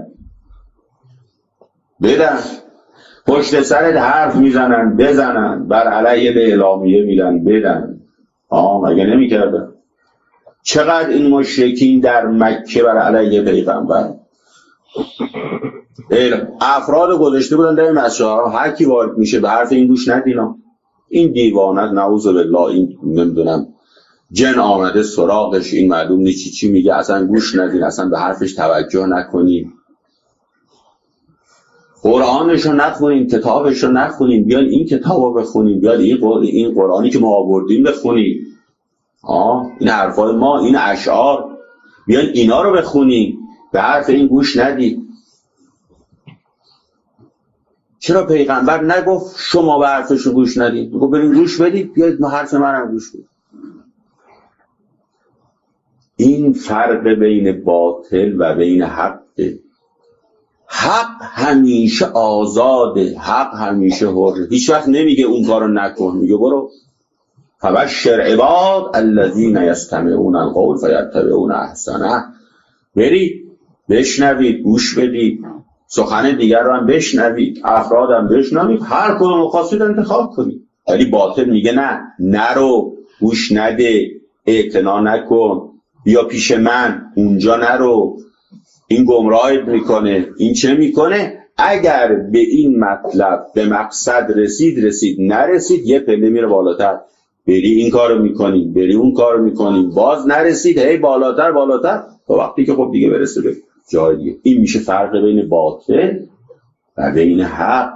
A: بدن، پشت سرت حرف میزنن بزنن، بر علیه به اعلامیه میدن بدن. مگه نمیکردن؟ چقدر این مشرکین در مکه بر علیه پیغمبر افراد گذاشته بودن در مسجد الحرام، هر کی وارد میشه به حرف این گوش ندینا، این دیوانه، نعوذ بالله، این نمیدونم جن آمده سراغش، این معلوم نیست چی میگه، اصلا گوش ندین، اصلا به حرفش توجه نکنین، قرآنشو نخونین، کتابشو نخونین، بیان این کتابو بخونین، بیان این قرآنی که ما آوردیم بخونین، این حرفای ما، این اشعار، بیان اینا رو بخونین، به حرف این گوش ندید. چرا پیغمبر نگفت شما به حرفشو گوش ندید؟ بگو بریم گوش بدید، بیاید ما حرف منم گوش بدید. این فرق بین باطل و بین حقه. حق همیشه آزاده، حق همیشه حره، هیچ وقت نمیگه اون کارو نکن، میگه برو فبشر عباد الذین یستمعون القول فیتبعون احسنه، برید بشنوید، گوش بدید، سخن دیگر رو هم بشنوید، افراد هم بشنوید، هر کدوم خواستید انتخاب کنید. ولی باطل میگه نه، نرو، گوش نده، اعتنا نکن، بیا پیش من، اونجا نرو، این گمراهت میکنه، این چه میکنه. اگر به این مطلب به مقصد رسید، نرسید یه پله میره بالاتر، بری این کارو میکنی، بری اون کارو میکنی، باز نرسید، هی بالاتر تا وقتی که خب دیگه برسه به جای دیگه. این میشه فرق بین باطل و بین حق.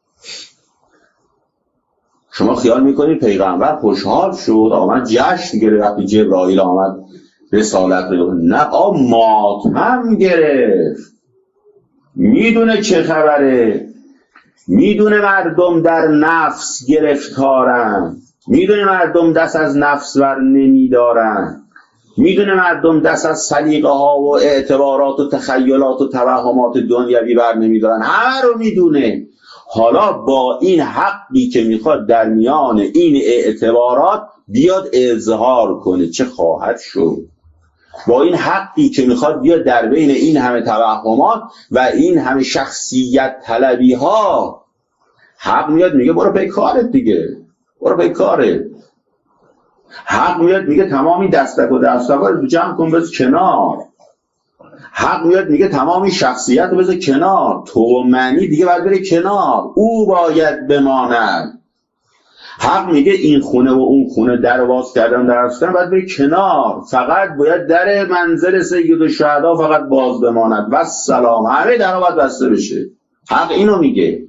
A: شما خیال میکنید پیغمبر خوشحال شد، آمد جشن گرفت وقتی جبرائیل آمد رسالت رو؟ نه، ماتم گرفت. میدونه چه خبره، میدونه مردم در نفس گرفتارن، میدونه مردم دست از نفس ور نمیدارن، میدونه مردم دست از سلیقه ها و اعتبارات و تخیلات و توهمات دنیوی بر نمیدارن، همه رو میدونه. حالا با این حقی که میخواد در میان این اعتبارات بیاد اظهار کنه، چه خواهد شد؟ با این حقی که میخواد بیاد در بین این همه توهمات و این همه شخصیت طلبی ها، حق میاد میگه برو پی کارت دیگه، برو پی کارت. حق میاد میگه تمامی دستک و دستکا رو جمع کن بذار کنار. حق میاد میگه تمامی شخصیت رو بذار کنار، تو و معنی دیگه باید بره کنار، او باید بماند. حق میگه این خونه و اون خونه در باز کردن در اصلا باید بره کنار، فقط باید در منزل سید الشهدا فقط باز بماند و سلام، همه در باید بسته بشه. حق اینو میگه.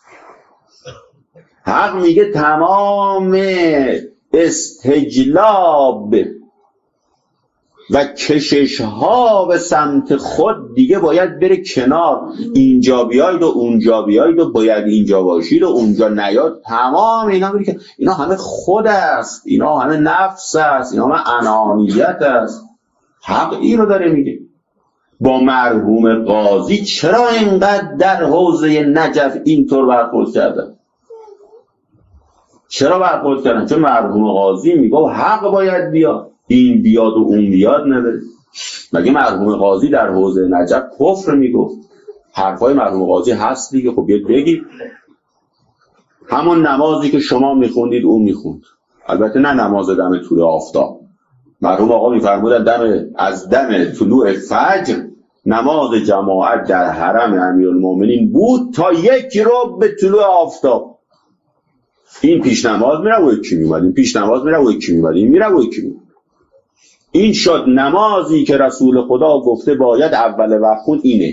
A: حق میگه تمام استجلاب و کشش ها به سمت خود دیگه باید بره کنار. اینجا بیاید و اونجا بیاید و باید اینجا باشید و اونجا نیاد، تمام اینا میگه که اینا همه خود است، اینا همه نفس است، اینا همه انانیت است. حق این رو داره میگه. با مرحوم قاضی چرا اینقدر در حوزه نجف اینطور برخورد کردن؟ چرا برخورد کردن؟ چون مرحوم قاضی میگه حق باید بیاد، این بیاد و اون بیاد نداره. مگه مرحوم قاضی در حوزه نجف کفر میگفت؟ حرفای مرحوم قاضی هست دیگه. خب بیاد بگید همون نمازی که شما میخوندید اون میخوند، البته نه نماز دم طلوع آفتاب. مرحوم آقا میفرمودن از دم طلوع فجر نماز جماعت در حرم امیرالمومنین بود تا 1 ربع به طلوع آفتاب. این پیش نماز میره و یکی میومد، این پیش نماز میره و یکی میومد، این میره و یکی میومد. این شد نمازی که رسول خدا گفته باید اول وقت خون. اینه.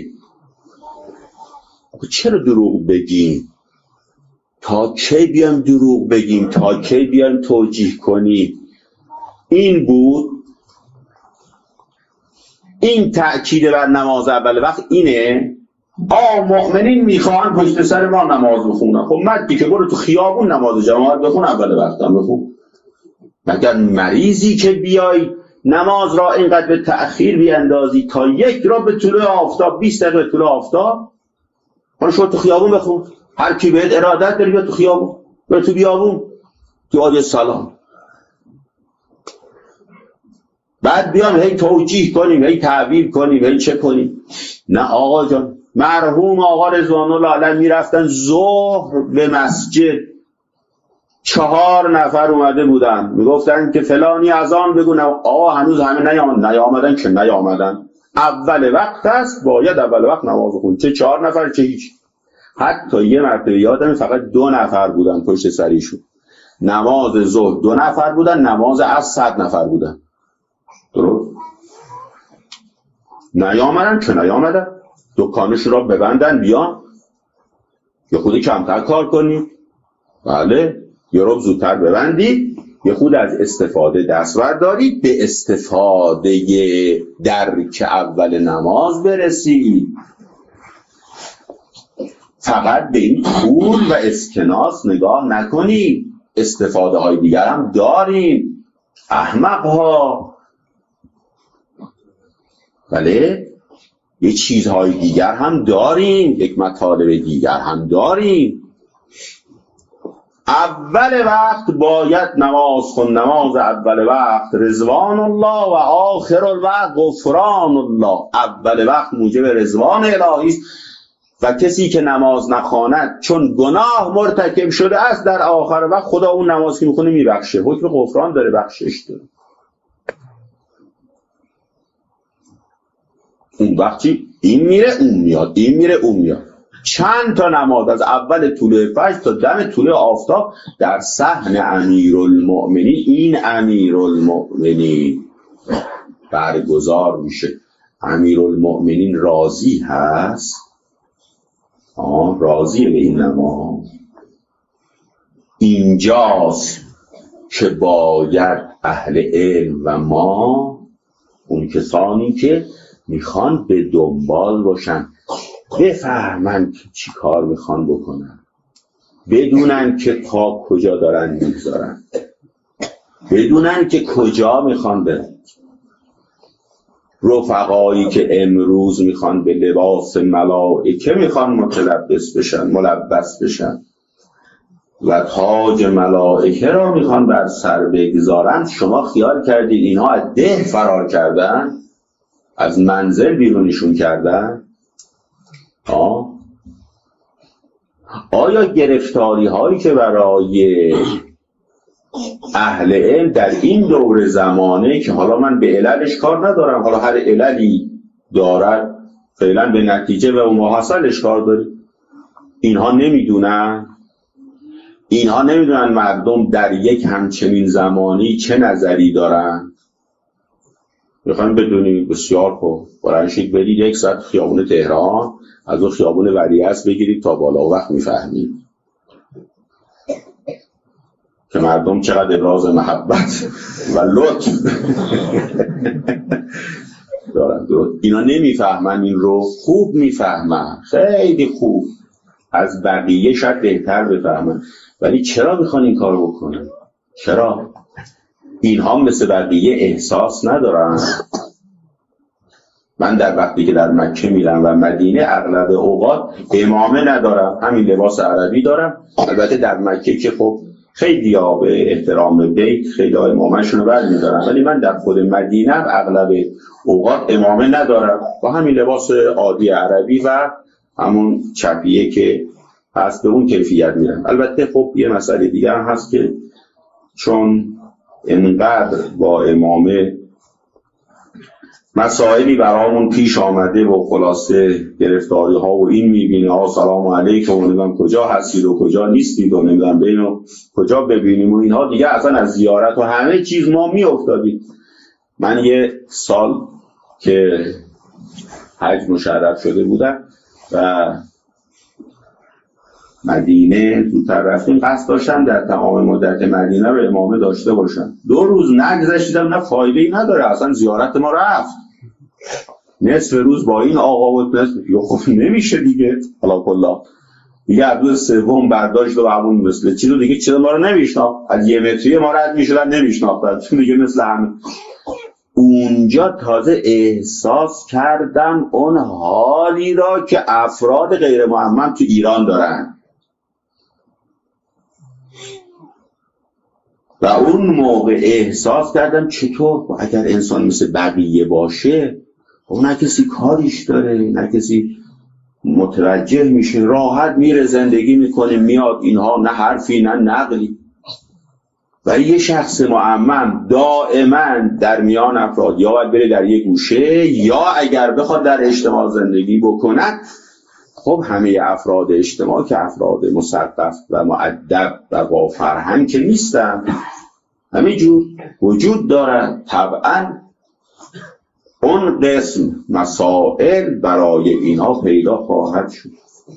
A: چرا دروغ بگیم؟ تا کی بیایم دروغ بگیم؟ تا کی بیایم توجیه کنیم؟ این بود. این تأکید بر نماز اول وقت اینه. مؤمنین میخوان پشت سر ما نماز بخونن. خب مردی که برو تو خیابون نماز جماعت بخون، اول وقت هم بخون. مگر مریضی که بیای نماز را اینقدر به تأخیر بیاندازی تا 1 ربع به طلوع آفتاب، 20 دقیقه به طلوع آفتاب، حالا شو تو خیابون بخون. هر کی بهت ارادت داری بیا تو خیابون، بیا تو بیابون، تو عالی سلام. بعد بیان هی توجیه کنیم، هی تعبیر کنیم، هی چه کنیم. نه آقا جان. مرحوم آقا رضوان الله علیه میرفتن ظهر به مسجد، 4 نفر اومده بودن میگفتن که فلانی اذان بگو. آقا هنوز همه نیامدن که نیامدن. اول وقت است، باید اول وقت نماز خون. چه 4 نفر چه هیچ. حتی یه مرتبه یادم فقط 2 نفر بودن پشت سریشون. نماز ظهر 2 نفر بودن، نماز عصر 100 نفر بودن. درست؟ نیامدن که نیامدن. دکانش را ببندن بیان، یه خودی کمتر کار کنی، بله یه ربع زودتر ببندی، یه خود از استفاده دست برداری، به استفاده درک اول نماز برسی. فقط به این طول و اسکناس نگاه نکنی، استفاده های دیگر هم داریم احمق ها. بله یه چیزهای دیگر هم داریم، یک مطالب دیگر هم داریم. اول وقت باید نماز خون. نماز اول وقت رضوان الله و آخر الوقت غفران الله. اول وقت موجب رضوان الهی است و کسی که نماز نخواند چون گناه مرتکب شده است، در آخر وقت خدا اون نماز که میخونه میبخشه. حکم غفران داره، بخشش داره. اون وقتی این میره اون میاد، این میره اون میاد. چند تا نماز از اول طلوع فجر تا دم طلوع آفتاب در صحن امیرالمؤمنین، این امیرالمؤمنین برگزار میشه. امیرالمؤمنین راضی هست، راضیه به این نماز. اینجاست که باید اهل علم و ما، اون کسانی که میخوان به دنبال باشن، بفهمن که چی کار میخوان بکنن، بدونن که پا کجا دارن میگذارن، بدونن که کجا میخوان برن. رفقایی که امروز میخوان به لباس ملائکه میخوان متلبس بشن، ملبس بشن و تاج ملائکه را میخوان بر سر بگذارن، شما خیال کردید اینها از ده فرار کردن؟ از منزل بیرونشون کردن. آیا گرفتاری هایی که برای اهل علم در این دور زمانه که حالا من به عللش کار ندارم، حالا هر عللی دارد فعلا به نتیجه و محصلش کار داری، اینها نمیدونن مردم در یک همچنین زمانی چه نظری دارن؟ میخوایم بدونیم؟ بسیار خوب، برنشید برید 1 ساعت خیابون تهران از اون خیابون ولیعصر بگیرید تا بالا، وقت میفهمید که مردم چقدر ابراز محبت و لطف دارن. اینا نمیفهمن، این رو خوب میفهمن، خیلی خوب، از بقیه شاید بهتر بفهمن، ولی چرا میخوان این کار بکنن؟ چرا؟ اینها مثل بقیه احساس ندارن. من در وقتی که در مکه میرم و مدینه اغلب اوقات امامه ندارم، همین لباس عربی دارم. البته در مکه که خب خیلی ها به احترام بیت خیلی ها امامه‌شون رو برمی‌دارن، ولی من در خود مدینه اغلب اوقات امامه ندارم، با همین لباس عادی عربی و همون چپیه که هست به اون کیفیت میرم. البته خب یه مسئله دیگه هم هست که چون اینقدر با امامه مسائلی برامون پیش آمده و خلاصه گرفتاری ها و این میبینه سلام علیکم و نمیدونم کجا هستید و کجا نیستید و نمیدونم بینو کجا ببینیم و اینها، دیگه اصلا از زیارت و همه چیز ما میافتادیم. من یه سال که حج مشرف شده بودم و مدینه زودتر رفتیم، قصد داشتم در تمام مدت مدینه رو امامه داشته باشم. 2 روز نگذشت دیدم نه فایده‌ای نداره، اصلا زیارت ما رفت. نصف روز با این آقا بود، نصف خب نمیشه دیگه. حالا کلا دیگه از روز سوم برداشت و همون مثل چیزو دیگه چیزا ما رو نمیشناخت، از یه متری ما رد میشدن نمیشناختن دیگه مثل همه. اونجا تازه احساس کردم اون حالی را که افراد غیر معمم تو ایران دارن و اون موقع احساس کردم چطور اگر انسان مثل بقیه باشه، نه کسی کاریش داره، نه کسی متوجه میشه، راحت میره زندگی میکنه میاد، اینها نه حرفی نه نقلی. ولی یه شخص معمم دائما در میان افراد یا باید بره در یک گوشه یا اگر بخواد در اجتماع زندگی بکند، خب همه افراد اجتماع که افراد مثقف و مؤدب و با فرهنگ که نیستن، همینجور وجود دارد. طبعا اون قسم مسائل برای اینها پیدا خواهد شد.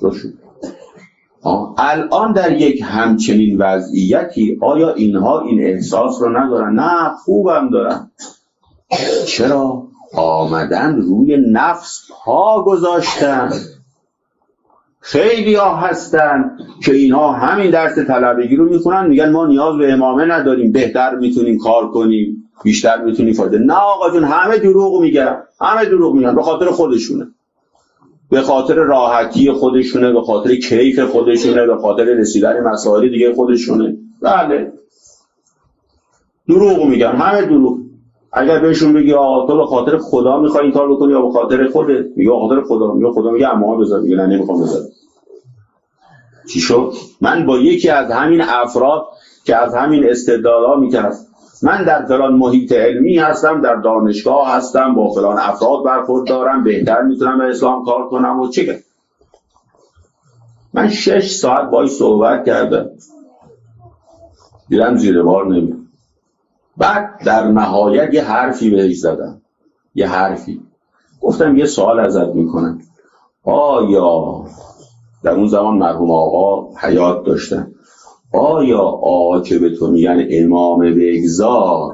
A: الان در یک همچنین وضعیتی آیا اینها این احساس رو ندارن؟ نه، خوبم دارن. چرا؟ آمدن روی نفس پا گذاشتن. خیلی ها هستن که اینها همین درس طلبگی رو میخونن، میگن ما نیاز به امامه نداریم، بهتر میتونیم کار کنیم، بیشتر میتونیم فایده. نه آقا جون، همه دروغ میگن، به خاطر خودشونه، به خاطر راحتی خودشونه، به خاطر کیف خودشونه، به خاطر رسیدن مسائل دیگه خودشونه. بله دروغ میگن، همه دروغ. اگر بهشون بگی آقا تو به خاطر خدا میخوای این کار بکنی یا به خاطر خودت، میگه به خاطر خدا. میگه خدا میگه اما بذار، میگه نه نمیخوام بذار. چی شد؟ من با یکی از همین افراد که از همین استدلالا میکرد، من در فلان محیط علمی هستم، در دانشگاه هستم، با فلان افراد برخورد دارم، بهتر میتونم به اسلام کار کنم و چه. من 6 ساعت باهاش صحبت کردم، دیدم زیر بار نمیاد. بعد در نهایت یه حرفی بهش زدم، گفتم یه سوال ازت میکنم، آیا در اون زمان مرحوم آقا حیات داشتن، آیا آقا که به تو میگن امام بگذار،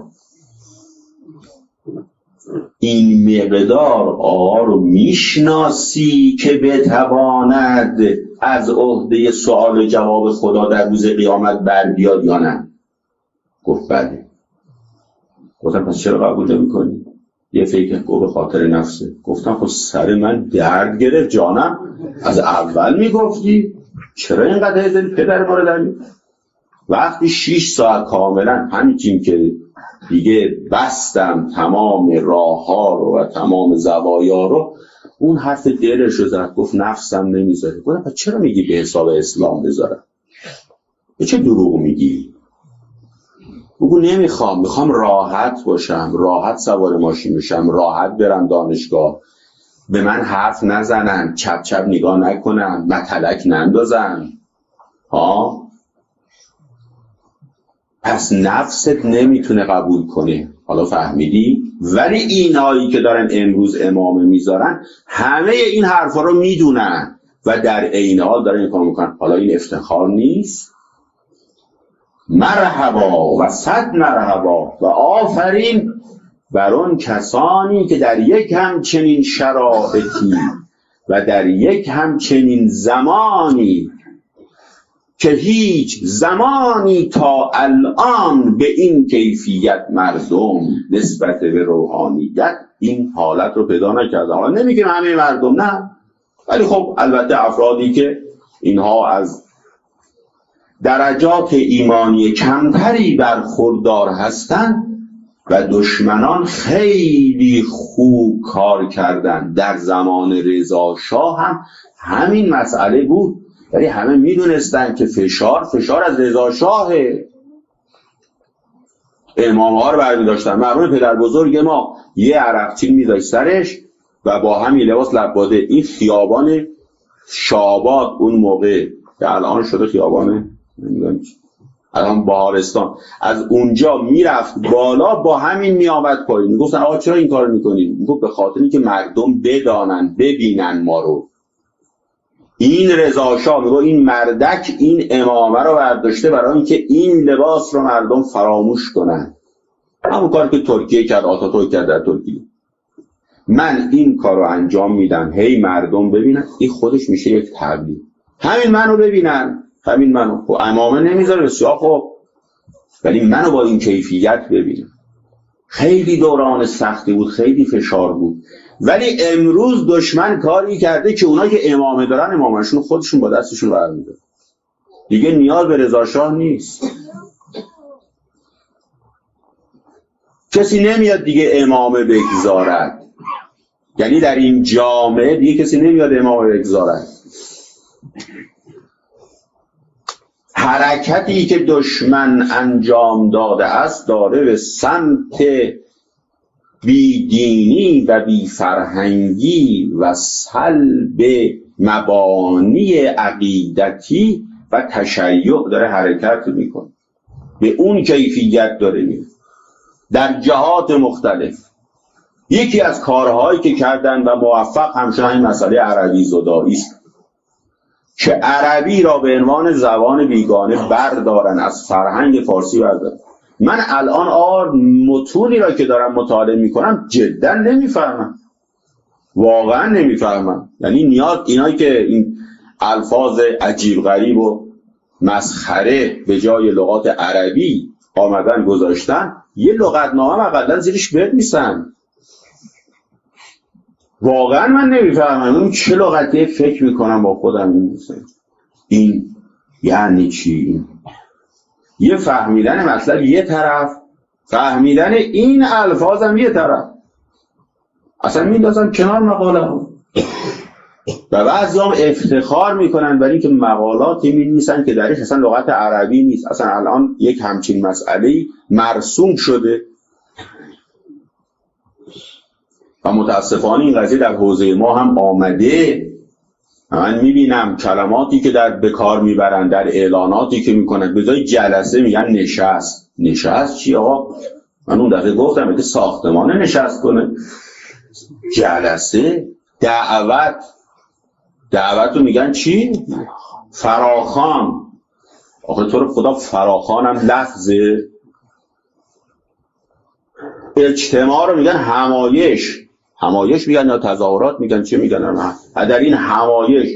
A: این مقدار آقا رو میشناسی که بتواند از عهده سوال و جواب خدا در روز قیامت بر بیاد یا نه؟ گفت بله. گفتم پس چرا قبول نمی‌کنی؟ یه فکر گفت به خاطر نفسه. گفتم خب سر من درد گرفت جانم، از اول میگفتی چرا اینقدر دل پدر ما رو در وقتی 6 ساعت کاملا همین که دیگه بستم تمام راه ها رو و تمام زوایا رو. اون حرف دلش رو زد، گفت نفسم نمیذاره. گفتم پس چرا میگی به حساب اسلام بذارم؟ به چه دروغ میگی؟ بگو میخوام راحت باشم، راحت سوار ماشین بشم، راحت برم دانشگاه، به من حرف نزنن، چپ چپ نگاه نکنن، متلک نندازن. پس نفست نمیتونه قبول کنه. حالا فهمیدی؟ ولی اینایی که دارن امروز امامه میذارن همه این حرفا رو میدونن و در عین حال دارن این کار میکنن. حالا این افتخار نیست؟ مرحبا و صد مرحبا و آفرین بر اون کسانی که در یک همچنین شرایطی و در یک همچنین زمانی که هیچ زمانی تا الان به این کیفیت مردم نسبت به روحانیت این حالت رو پیدا نکرده. حالا نمیگیم همه مردم، نه، ولی خب البته افرادی که اینها از درجات ایمانی کمتری برخوردار هستند و دشمنان خیلی خوب کار کردن. در زمان رضا شاه هم همین مسئله بود، ولی همه میدونستن که فشار از رضا شاهه. امام ها رو برمی داشتن. مرحوم پدر بزرگ ما یه عرقچین میذاشت سرش و با همین لباس لباده این خیابان شاباد اون موقع که الان شده خیابانه الان بهارستان، از اونجا میرفت بالا با همین میآمد پایین. میگفتن آقا چرا این کار میکنید؟ میگفت به خاطر اینکه مردم بدانن، ببینن ما رو. این رضا شاه میگه این مردک این امامه رو برداشته برای اینکه این لباس رو مردم فراموش کنن. همون کاری که ترکیه کرد، آتاتورک کرد در ترکیه. من این کار رو انجام میدم هی مردم ببینن، این خودش میشه یک تبلیغ. همین منو ببینن، همین منو. خب امامه نمیذاره بسیار خب، ولی منو با این کیفیت ببینن. خیلی دوران سختی بود، خیلی فشار بود، ولی امروز دشمن کاری کرده که اونایی که امامه دارن امامشون خودشون با دستشون برمی‌دارن. دیگه نیاز به رضا شاه نیست. کسی نمیاد دیگه امامه بگذارد. یعنی در این جامعه دیگه کسی نمیاد امامه بگذارد. حرکتی که دشمن انجام داده است داره به سمت بیدینی و بیفرهنگی و سلب مبانی عقیدتی و تشیع داره حرکت میکنه. به اون کیفیت داره میره در جهات مختلف. یکی از کارهایی که کردن و موفق همچنان این مسئله عربی زدایی است که عربی را به عنوان زبان بیگانه بردارن، از فرهنگ فارسی بردارن. من الان متونی را که دارم مطالعه میکنم جدا نمیفهمم، واقعا نمیفهمم. یعنی نیاز اینایی که این الفاظ عجیب غریب و مسخره به جای لغات عربی آمدن گذاشتن، یه لغتنامه حداقل زیرش بنویسن. واقعا من نمیفهمم اون چه لغتی فکر میکنم با خودم این یعنی چی؟ یه فهمیدن مطلب یه طرف، فهمیدن این الفاظ هم یه طرف. اصلا میندازن کنار مقاله و بعضی هم افتخار میکنن برای اینکه مقالاتی می‌نویسن که درش اصلا لغت عربی نیست. اصلا الان یک همچین مسئله‌ای مرسوم شده و متاسفانه این قضیه در حوزه ما هم آمده. من میبینم کلماتی که در بکار میبرن در اعلاناتی که میکنن، به جای جلسه میگن نشست. نشست چی آقا؟ من اون دفعه گفتم که ساختمان نشست کنه. جلسه، دعوت رو میگن چی؟ فراخوان. آخه تو رو خدا فراخوان هم لفظه. اجتماع رو میگن همایش میگن یا تظاهرات میگن، چه میگن؟ در این همایش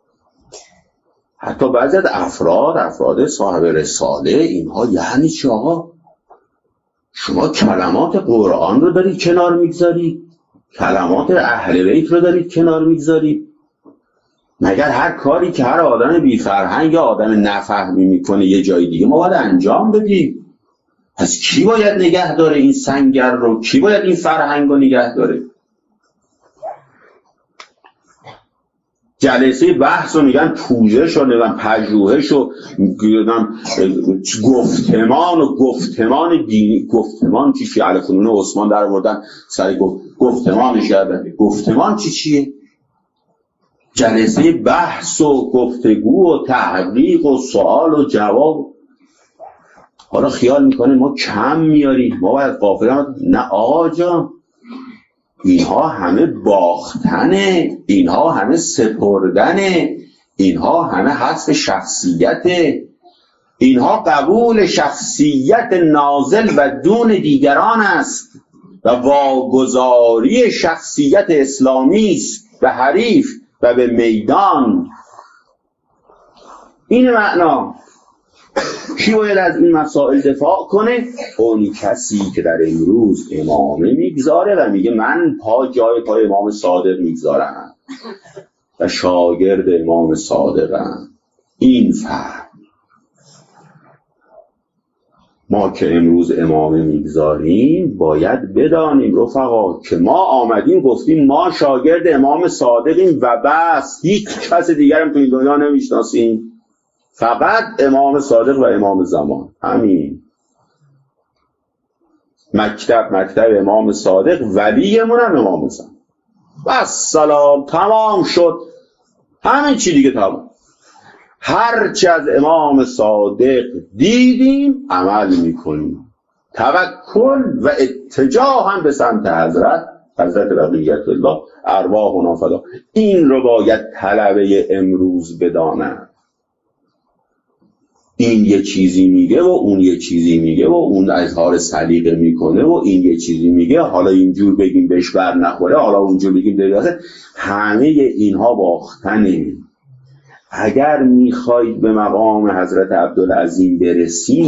A: حتی بعضی از افراد صاحب رساله اینها یعنی چی آقا؟ شما کلمات قرآن رو دارید کنار میگذارید، کلمات اهل بیت رو دارید کنار میگذارید. مگر هر کاری که هر آدم بی فرهنگ یا آدم نفهمی میکنه یه جای دیگه ما باید انجام بدیم؟ پس کی باید نگه داره این سنگر رو؟ کی باید این فرهنگ رو نگه داره؟ جلسه بحث رو میگن پوزش و نگن پژوهش و گفتمان و گفتمان دینی. گفتمان چی؟ فعل فنون عثمان در آوردن سر گفتمانش کردن. گفتمان چیه؟ جلسه بحث و گفتگو و تحقیق و سوال و جواب. حالا خیال میکنه ما کم میاریم، ما باید غافل. نه آقا جان، اینها همه باختنه، اینها همه سپردنه، اینها همه حذف شخصیته، اینها قبول شخصیت نازل و دون دیگران است و واگذاری شخصیت اسلامی است به حریف و به میدان. این معنا. کی باید از این مسائل دفاع کنه؟ اون کسی که در امروز امامه میگذاره و میگه من جای پای امام صادق میگذارم و شاگرد امام صادقم. این فهم. ما که امروز امامه میگذاریم باید بدانیم رفقا که ما آمدیم گفتیم ما شاگرد امام صادقیم و بس، هیچ کس دیگرم تو این دنیا نمیشناسیم، فقط امام صادق و امام زمان. همین مکتب امام صادق، ولیمون هم امام زمان. بس سلام، تمام شد. همین چی دیگه تمام. هرچه از امام صادق دیدیم عمل میکنیم. توکل و اتجاه هم به سمت حضرت بقیت الله ارواحنا فدا. این رو باید طلبه امروز بدانند. این یه چیزی میگه و اون یه چیزی میگه و اون اظهار سلیقه میکنه و این یه چیزی میگه، حالا اینجور بگیم بهش بر نخوره، حالا اونجور بگیم دریاسه. همه اینها باختنه. اگر میخواید به مقام حضرت عبدالعظیم برسیم،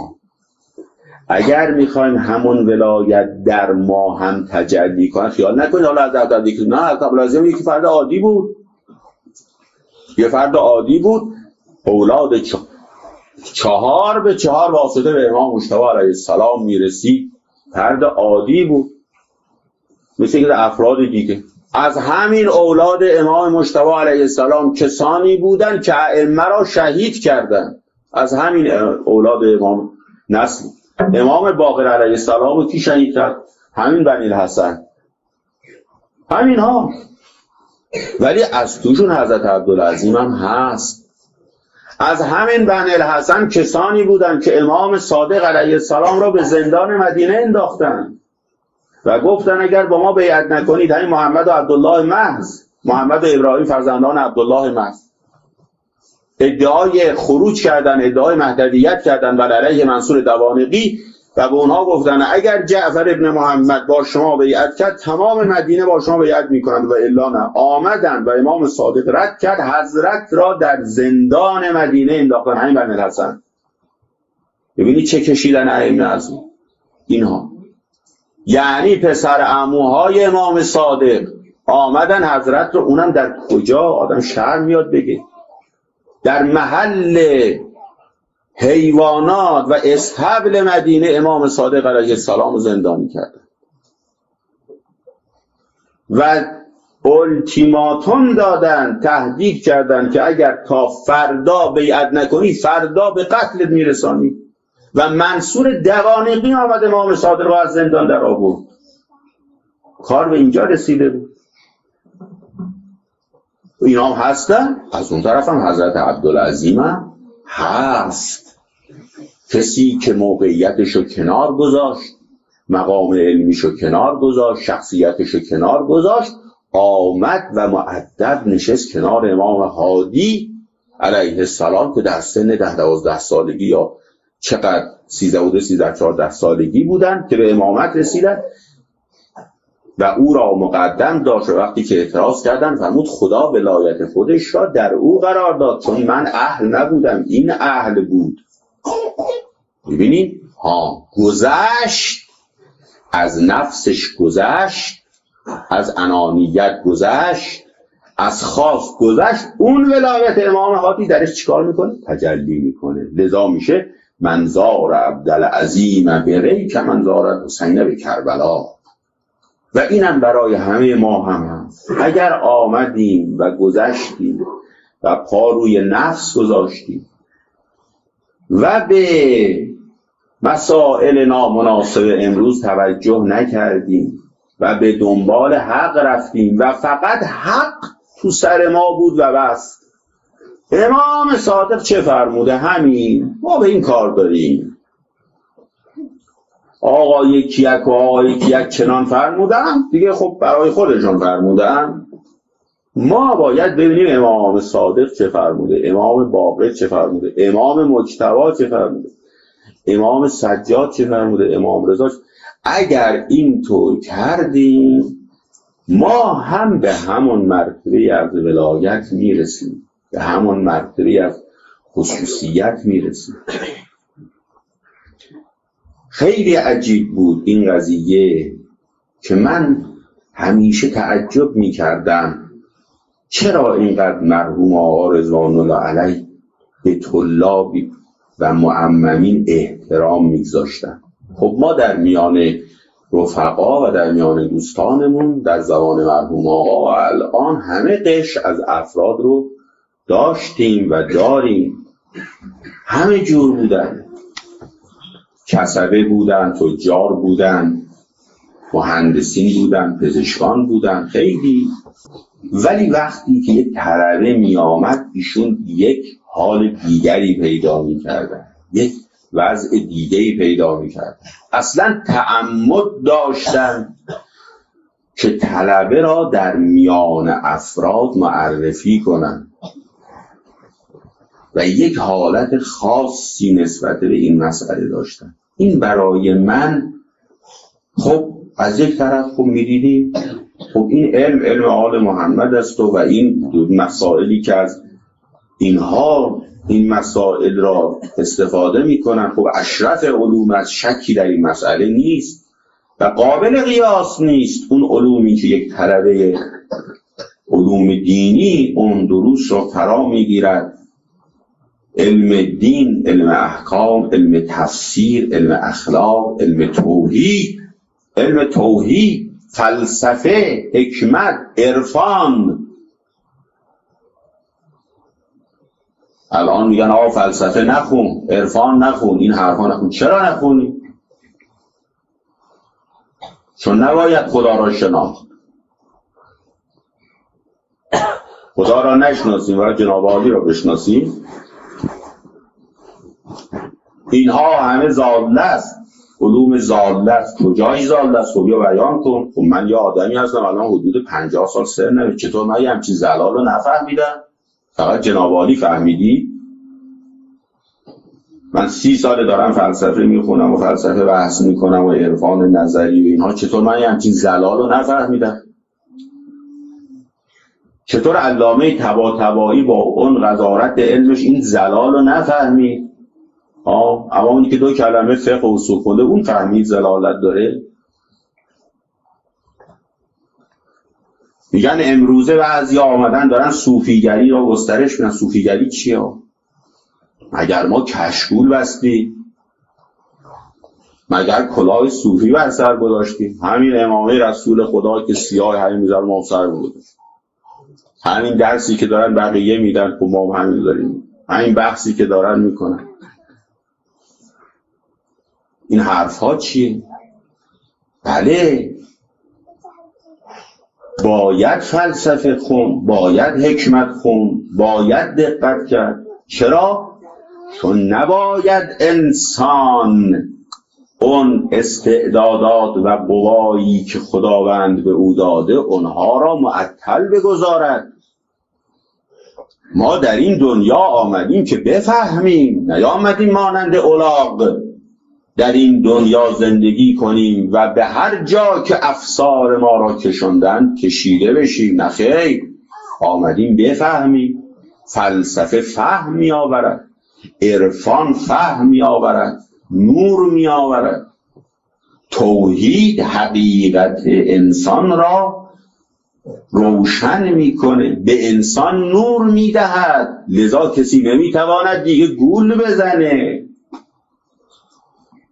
A: اگر میخوایم همون ولایت در ما هم تجلی کنه، خیال نکنید حالا از عبدالعظیم، نه، عبدالعظیم یکی فرد عادی بود، یه فرد عادی بود، اولاد 4 به 4 واسطه به امام مجتبی علیه السلام میرسید. فرد عادی بود مثل که افراد دیگه. از همین اولاد امام مجتبی علیه السلام کسانی بودن که ائمه را شهید کردند. از همین اولاد امام نسل امام باقر علیه السلام رو کی شهید کرد؟ همین بنی الحسن، همین ها. ولی از توشون حضرت عبدالعظیم هم هست. از همین بنی الحسن کسانی بودن که امام صادق علیه السلام را به زندان مدینه انداختن و گفتن اگر با ما بیعت نکنید، همین محمد و عبدالله محض، محمد و ابراهیم فرزندان عبدالله محض، ادعای خروج کردن، ادعای مهدویت کردن و علیه منصور دوانقی و به اونها گفتن اگر جعفر ابن محمد با شما بیعت کرد تمام مدینه با شما بیعت میکنند و الا نه. آمدن و امام صادق رد کرد، حضرت را در زندان مدینه انداختن. همین بنی الحسن. ببینید چه کشیدن ائمه از اینها. یعنی پسر عموهای امام صادق آمدن حضرت رو، اونم در کجا؟ آدم شرم میاد بگه، در محل حیوانات و استبل مدینه امام صادق علیه السلام رو زندانی کردن و التیماتوم دادن، تهدید کردن که اگر تا فردا بیعت نکنی فردا به قتلت میرسانی. و منصور دوانقی آمد امام صادق رو از زندان در آورد. کار به اینجا رسیده بود. اینا هم هستن. از اون طرف هم حضرت عبدالعظیم هم هست. کسی که موقعیتشو کنار گذاشت، مقام علمیشو کنار گذاشت، شخصیتشو کنار گذاشت، آمد و مؤدب نشست کنار امام هادی علیه السلام که در سن 10-12 سالگی یا چقدر 13-14 سالگی بودن که به امامت رسیدن و او را مقدم داشت. وقتی که اعتراض کردن فرمود خدا ولایت خودش را در او قرار داد، چون من اهل نبودم، این اهل بود. ببینید گذشت، از نفسش گذشت، از انانیت گذشت، از خاص گذشت. اون ولایت امام هادی درش چیکار میکنه؟ تجلی میکنه. لذا میشه منظار عبدالعظیم بری که منظار حسین به کربلا. و اینم برای همه ما هم هست. اگر آمدیم و گذشتیم و پا روی نفس گذاشتیم و به مسائل نامناسب امروز توجه نکردیم و به دنبال حق رفتیم و فقط حق تو سر ما بود و بس، امام صادق چه فرموده همین، ما به این کار داریم. آقای کیک و آقای کیک چنان فرمودن دیگه، خب برای خودشون فرمودن. ما باید ببینیم امام صادق چه فرموده، امام باقر چه فرموده، امام مجتبی چه فرموده، امام سجاد چه فرموده، امام رضا. اگر اینطور کردیم ما هم به همون مرتبه از ولایت میرسیم، به همون مرتبه از خصوصیت میرسیم. خیلی عجیب بود این قضیه که من همیشه تعجب میکردم چرا اینقدر مرحوم آقا رضوان الله علیه به طلابی و معممین احترام میگذاشتن. خب ما در میان رفقا و در میان دوستانمون در زمان مرحوم آقا و الان همه قشر از افراد رو داشتیم و داریم، همه جور بودن، کسبه بودن، تجار بودن، مهندسین بودن، پزشکان بودن، خیلی. ولی وقتی که یک طلبه می آمد ایشون یک حال دیگری پیدا می کردن، یک وضع دیگری پیدا می کردن. اصلا تعمد داشتن که طلبه را در میان افراد معرفی کنن و یک حالت خاصی نسبت به این مسئله داشتن. این برای من خب از یک طرف خب می‌دیدیم خب این علم آل محمد است و این مسائلی که از اینها این مسائل را استفاده میکنن خب اشرف علوم، از شکی در این مسئله نیست و قابل قیاس نیست. اون علومی که یک طلبه علوم دینی اون دروس را فرا میگیرد، علم دین، علم احکام، علم تفسیر، علم اخلاق، علم توحید، فلسفه، حکمت، عرفان. الان میگن آقا فلسفه نخون، عرفان نخون، این حرفا نخون. چرا نخونی؟ چون نباید خدا را شناخت. خدا را نشناسیم و جناب عالی را بشناسیم. اینها همه ضاله است، علوم ضاله است. کجای ضاله است؟ خب یا بیان کن. خب من یه آدمی هستم الان حدود 50 سال سنم، چطور من همچین زلال رو نفهمیدم؟ فقط جناب عالی فهمیدی؟ من 30 سال دارم فلسفه میخونم و فلسفه بحث میکنم و عرفان نظری و اینها، چطور من همچین زلال رو نفهمیدم؟ چطور علامه طباطبایی با اون قدارت علمش این زلال رو نفهمید؟ اما اونی که 2 کلمه فقه و اصول خونده اون فهمید زلالت داره. میگن امروزه بعضی آمدن دارن صوفیگری را گسترش میدن. صوفیگری چیه؟ مگر ما کشکول بستیم؟ مگر کلاه صوفی بر سر گذاشتیم؟ همین امامه رسول خدا که سیاه همین میذاره ما سر گذاشتیم. همین درسی که دارن بقیه میدن خب ما همین داریم. همین بحثی که دارن میکنن. این حرف ها چیه؟ بله باید فلسفه خون، باید حکمت خون، باید دقت کرد. چرا؟ چون نباید انسان اون استعدادات و قوایی که خداوند به او داده اونها را معطل بگذارد. ما در این دنیا آمدیم که بفهمیم، نیامدیم مانند الاغ در این دنیا زندگی کنیم و به هر جا که افسار ما را کشوندن کشیده بشیم. نخیر، آمدیم بفهمیم. فلسفه فهم می آورد، عرفان فهم می آورد، نور می آورد. توحید حقیقت انسان را روشن میکنه، به انسان نور میدهد. لذا کسی نمیتواند دیگه گول بزنه.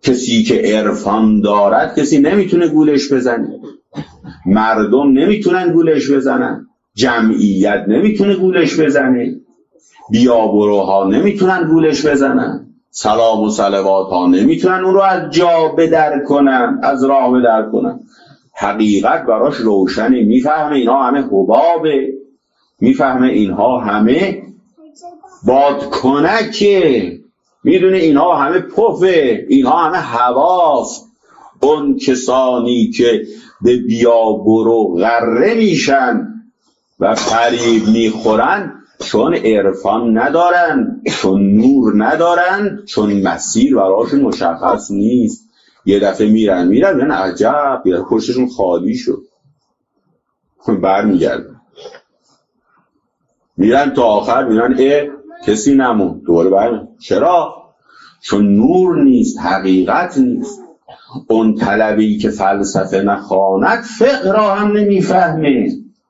A: کسی که عرفان دارد کسی نمیتونه گولش بزنه، مردم نمیتونن گولش بزنن، جمعیت نمیتونه گولش بزنه، بیابروها نمیتونن گولش بزنن، سلام و صلوات ها نمیتونن اون رو از جا بدر کنن، از راه بدر کنن. حقیقت براش روشنه، میفهمه اینها همه حبابه، میفهمه اینها همه بادکنکه، میدونه اینها همه پفه، اینها همه هواست. اون کسانی که به بیابرو غره میشن و فریب میخورن چون عرفان ندارن، چون نور ندارن، چون مسیر براشون مشخص نیست. یه دفعه میرن میگن عجب، یه پشتشون خالی شد، برمیگردن میرن تا آخر میرن کسی نمون، دوباره برمیگردن. چرا؟ چون نور نیست، حقیقت نیست. اون طلبی که فلسفه نخواند فقه را هم نمیفهمه.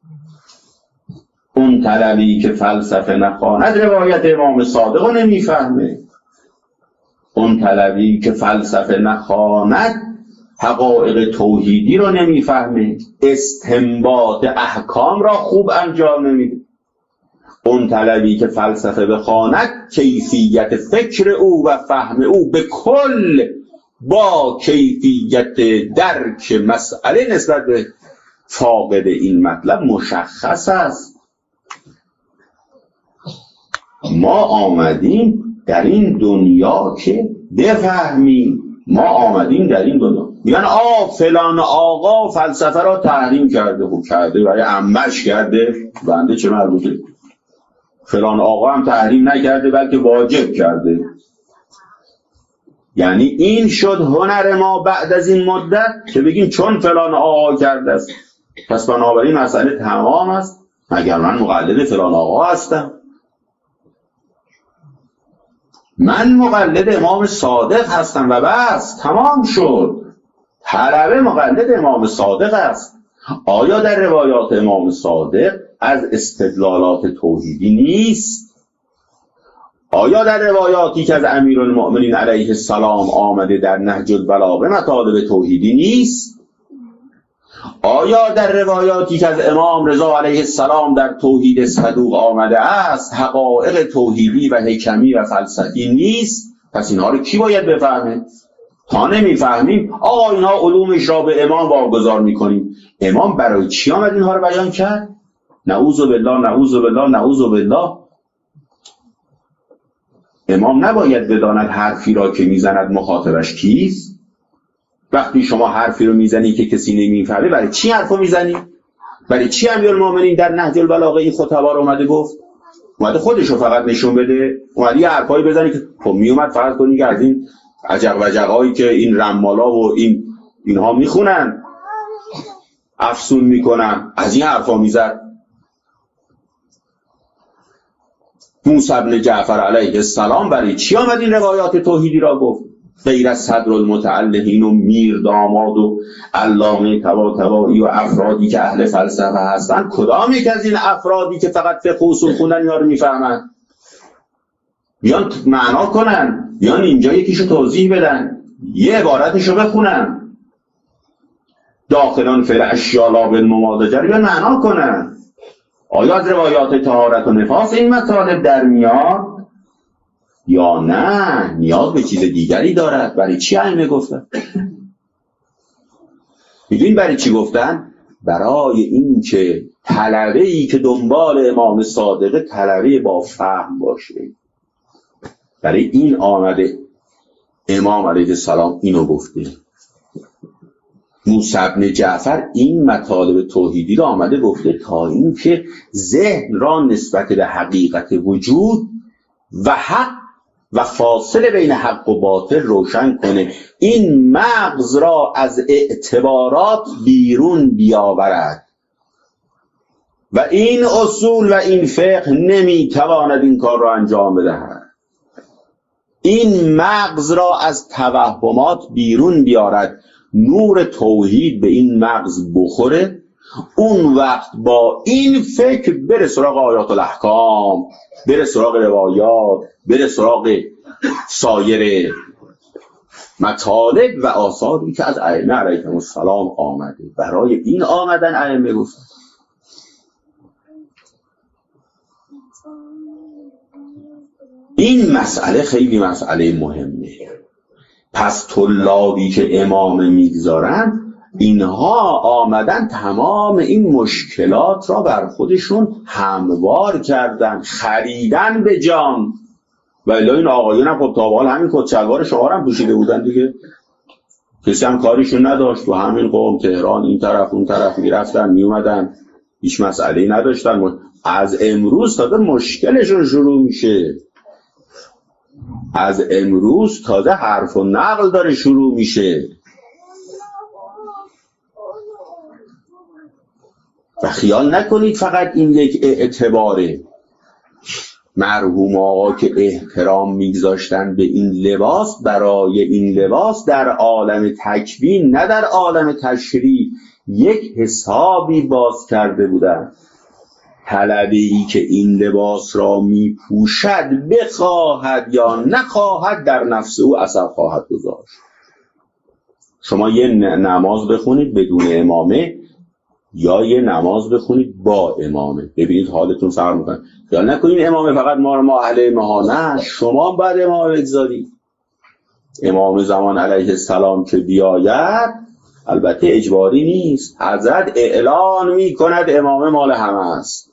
A: اون طلبی که فلسفه نخواند روایت امام صادق رو نمیفهمه. اون طلبی که فلسفه نخواند حقایق توحیدی رو نمیفهمه، استنباط احکام را خوب انجام نمیده. اون طلبی که فلسفه بخواند کیفیت فکر او و فهم او به کل با کیفیت درک مسئله نسبت به فاقد این مطلب مشخص است. ما آمدیم در این دنیا که بفهمیم، ما آمدیم در این دنیا. میگن فلان آقا فلسفه را تحریم کرده. خب کرده، برای عمش کرده، بنده چه مربوطه؟ فلان آقا هم تحریم نکرده بلکه واجب کرده. یعنی این شد هنر ما بعد از این مدت که بگیم چون فلان آقا کرده است پس بنابراین مسئله تمام است، مگر من مقلد فلان آقا هستم؟ من مقلد امام صادق هستم و بس، تمام شد. طلبه مقلد امام صادق است. آیا در روایات امام صادق از استدلالات توحیدی نیست؟ آیا در روایاتی که از امیرالمؤمنین علیه السلام آمده در نهج البلاغه مطالب توحیدی نیست؟ آیا در روایاتی که از امام رضا علیه السلام در توحید صدوق آمده است حقایق توحیدی و حکمی و فلسفی نیست؟ پس اینها رو کی باید بفهمه؟ تا نمیفهمیم اینها علومش را به امام واگذار میکنیم. امام برای چی آمد اینها رو بیان کرد؟ نعوذ بالله، نعوذ بالله، نعوذ بالله. امام نباید بداند حرفی را که میزند مخاطبش کیست؟ وقتی شما حرفی رو میزنی که کسی نمیفهمه، برای چی حرفو میزنی؟ برای چی امیرالمومنین در نهج البلاغه این خطبا رو اومده گفت؟ اومده خودش رو فقط نشون بده؟ اومده یه حرفایی بزنی که خب میومد فرض کنی که از این عجق و جقایی که این رمالا و اینها میخونن افسون میکنن، از این حرفا میزد. موسی بن جعفر علیه السلام برای چی آمد این روایات توحیدی را گفت؟ غیر از صدرالمتعلقین و میر داماد و علامه طباطبایی و افرادی که اهل فلسفه هستن، کدام یک از این افرادی که فقط فقه اصول خوندن اینا رو میفهمن؟ بیان معنا کنن، بیان اینجا یکیشو توضیح بدن، یه عبارتشو بخونن. داخلان فل اشیالا بالممازجه بیان معنا کنن. آیا از روایات طهارت و نفاس این مطالب در میاد یا نه نیاز به چیز دیگری دارد؟ برای چی ائمه گفتن؟ میدونین برای چی گفتن؟ برای این که طلبه‌ای که دنبال امام صادق طلبه با فهم باشه. برای این آمده امام علیه السلام اینو گفته. موسی بن جعفر این مطالب توحیدی رو آمده گفته تا این که ذهن را نسبت به حقیقت وجود و حق و فاصله بین حق و باطل روشن کنه، این مغز را از اعتبارات بیرون بیاورد و این اصول و این فقه نمیتواند این کار را انجام بدهد. این مغز را از توهمات بیرون بیارد، نور توحید به این مغز بخوره، اون وقت با این فکر بره سراغ آیات الاحکام، بره سراغ روایات، بره سراغ سایر مطالب و آثاری که از ائمه علیهم السلام آمده. برای این آمدن ائمه گفتن. این مسئله خیلی مسئله مهمه. پس طلابی که امام میگذارن، اینها آمدن تمام این مشکلات را بر خودشون هموار کردن، خریدن به جان. و الا این آقایون هم خب تا به حال همین کتشلوار شما هم پوشیده بودن دیگه، کسی هم کاریشون نداشت. و همین قوم تهران این طرف اون طرف میرفتن میومدن، هیچ مسئله‌ای نداشتن. از امروز تازه مشکلشون شروع میشه. از امروز تازه حرف و نقل داره شروع میشه. و خیال نکنید فقط این یک اعتباره. مرحوم آقا که احترام میگذاشتن به این لباس، برای این لباس در عالم تکوین نه در عالم تشریع یک حسابی باز کرده بودن. طلبه‌ای که این لباس را میپوشد بخواهد یا نخواهد در نفس او اثر خواهد گذاشت. شما یه نماز بخونید بدون امامه یا یه نماز بخونید با امامه، ببینید حالتون فرق میکنه. یا نکنید امامه فقط ما اهل نه، شما بعد امامه بگذارید. امام زمان علیه السلام که بیاید، البته اجباری نیست، حضرت اعلان میکند امامه مال همه است،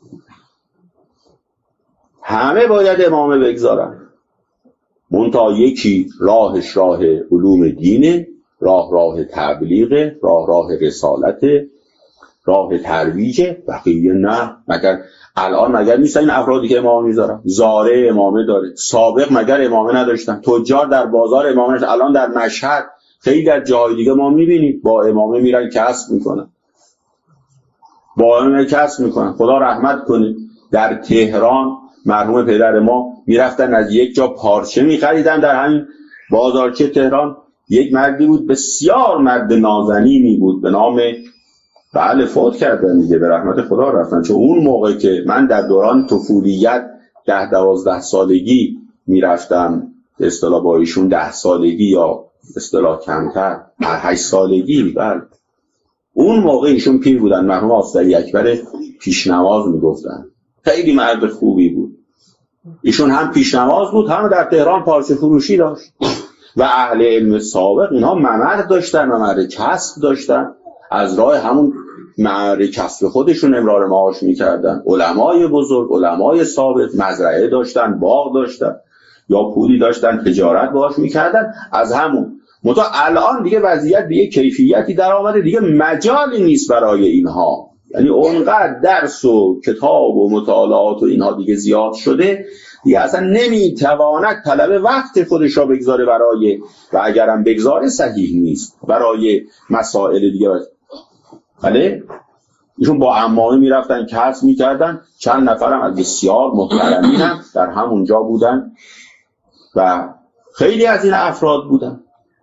A: همه باید امامه بگذارن. منتها یکی راهش راه علوم دینه، راه تبلیغه، راه رسالت، راه ترویجه، بقیه نه. مگر نیستن این افرادی که امامه میذارن؟ زاره امامه داره. سابق مگر امامه نداشتن؟ تجار در بازار امامه نداشتن. الان در مشهد خیلی در جای دیگه ما میبینیم با امامه میرن کسب میکنن، با امامه کسب میکنن. خدا رحمت کنه. در تهران مرحوم پدر ما میرفتن از یک جا پارچه میخریدن در همین بازارچه تهران. یک مردی بود، بسیار مرد نازنینی بود، به نام بله فوت کردن دیگه، به رحمت خدا رفتن. چون اون موقع که من در دوران طفولیت 10-12 سالگی میرفتم، به اصطلاح با ایشون 10 سالگی یا اصطلاح کمتر 8 سالگی، بله اون موقع ایشون پیر بودن. مرحوم آستری اکبر پیشنماز میگفتن، خیلی مرد خوبی بود. ایشون هم پیشنماز بود، هم در تهران پارچه فروشی داشت. و اهل علم سابق اینها ممر داشتن، ممر کسب داشتن، از راه همون ممر کسب خودشون امرار معاش میکردن. علمای بزرگ، علمای ثابت مزرعه داشتن، باغ داشتن یا پولی داشتن، تجارت باهاش میکردن از همون. منتها الان دیگه وضعیت به یک کیفیتی در آمده، دیگه مجالی نیست برای اینها. یعنی اونقدر درس و کتاب و مطالعات و اینها دیگه زیاد شده، دیگه اصلا نمیتواند طلب وقت خودش را بگذاره برای، و اگرم بگذاره صحیح نیست، برای مسائل دیگه. بله ایشون با عمامه میرفتن کسب میکردن. چند نفرم از بسیار محترمین هم در همونجا بودن و خیلی از این افراد بودن.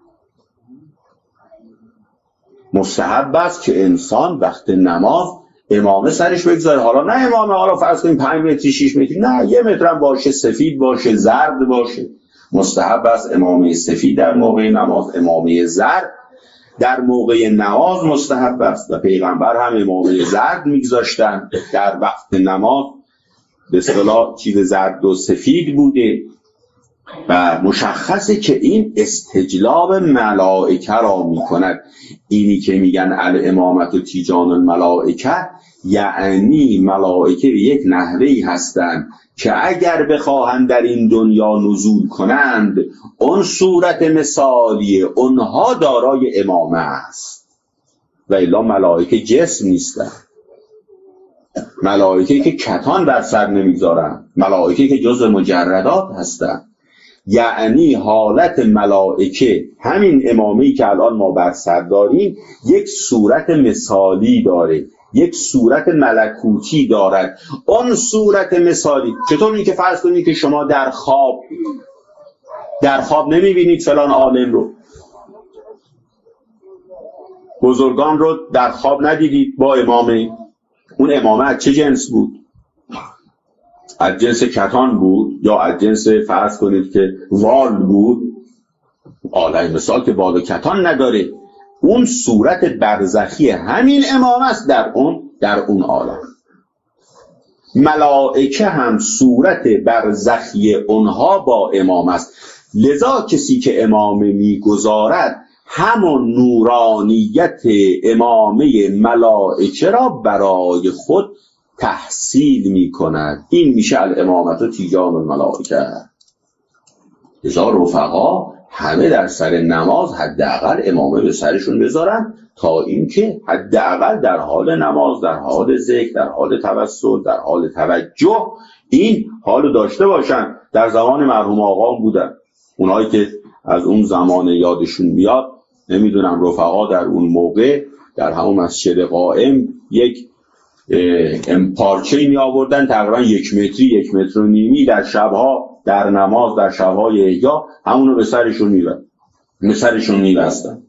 A: مستحب است که انسان وقت نماز امامه سرش بگذاره. حالا نه امامه حالا فرض کنیم 5 متری 6 متری، نه 1 متر هم باشه، سفید باشه، زرد باشه. مستحب است امامه سفید در موقع نماز، امامه زرد در موقع نماز مستحب است. و پیغمبر هم امامه زرد میگذاشتن در وقت نماز، به اصطلاح چیز زرد و سفید بوده. و مشخصه که این استجلاب ملائکه را میکند. اینی که میگن الامامت و تیجان الملائکه، یعنی ملائکه به یک نحوهی هستند که اگر بخواهند در این دنیا نزول کنند، اون صورت مثالی اونها دارای امامه است. و الا ملائکه جسم نیستن، ملائکه که کتان بر سر نمیگذارن، ملائکه که جزء مجردات هستن. یعنی حالت ملائکه، همین امامی که الان ما بر سر داریم، یک صورت مثالی داره، یک صورت ملکوتی دارد. اون صورت مثالی چطور؟ این که فرض کنید که شما در خواب نمیبینید فلان عالم رو، بزرگان رو در خواب ندیدید با امامه. اون امامه از چه جنس بود؟ از جنس کتان بود یا از جنس فرض کنید که وال بود؟ عالم مثال که بال و کتان نداره، اون صورت برزخی همین امام است در اون عالم. ملائکه هم صورت برزخی اونها با امام است. لذا کسی که امامه میگذارد همون نورانیت امامه ملائکه را برای خود تحصیل میکند. این میشه الامامت و تیجان الملائکه. لذا رفقا همه در سر نماز حداقل امامه به سرشون بذارن، تا اینکه حداقل در حال نماز، در حال ذکر، در حال توسل، در حال توجه این حالو داشته باشن. در زمان مرحوم آقام بودن، اونایی که از اون زمان یادشون میاد، نمیدونم رفقا در اون موقع در همون مسجد قائم یک پارچه‌ای می آوردن تقریبا 1 متری 1 متر و نیمی در شبها در نماز، در شبهای احیا همونو به سرشون می‌بستن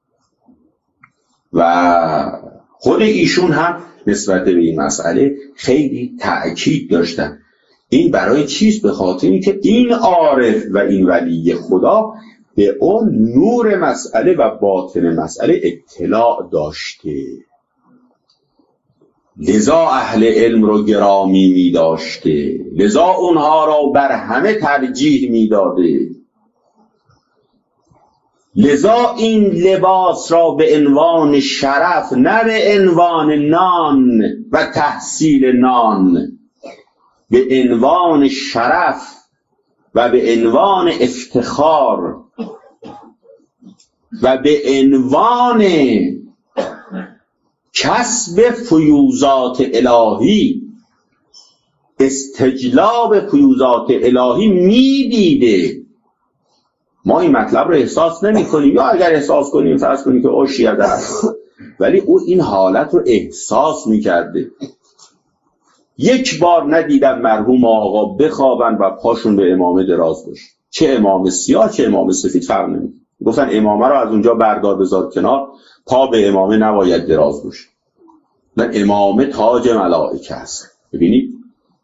A: و خود ایشون هم نسبت به این مسئله خیلی تأکید داشتن. این برای چیست؟ به خاطر اینکه این عارف و این ولی خدا به اون نور مسئله و باطن مسئله اطلاع داشته، لذا اهل علم رو گرامی می داشته، لذا اونها را بر همه ترجیح می داده، لذا این لباس را به عنوان شرف، نه به عنوان نان و تحصیل نان، به عنوان شرف و به عنوان افتخار و به عنوان کسب فیوزات الهی، استجلاب فیوزات الهی میدیده. ما این مطلب رو احساس نمی کنیم، یا اگر احساس کنیم فرض کنیم که او شیعه است، ولی او این حالت رو احساس میکرده. یک بار ندیدم مرحوم آقا بخوابن و پاشون به امامه دراز باشه، چه امام سیاه چه امام سفید فرق نمیکنه. گفتن امامه رو از اونجا بردار بذار کنار، پا به امامه نباید دراز باشه و امامه تاج ملائکه است. ببینید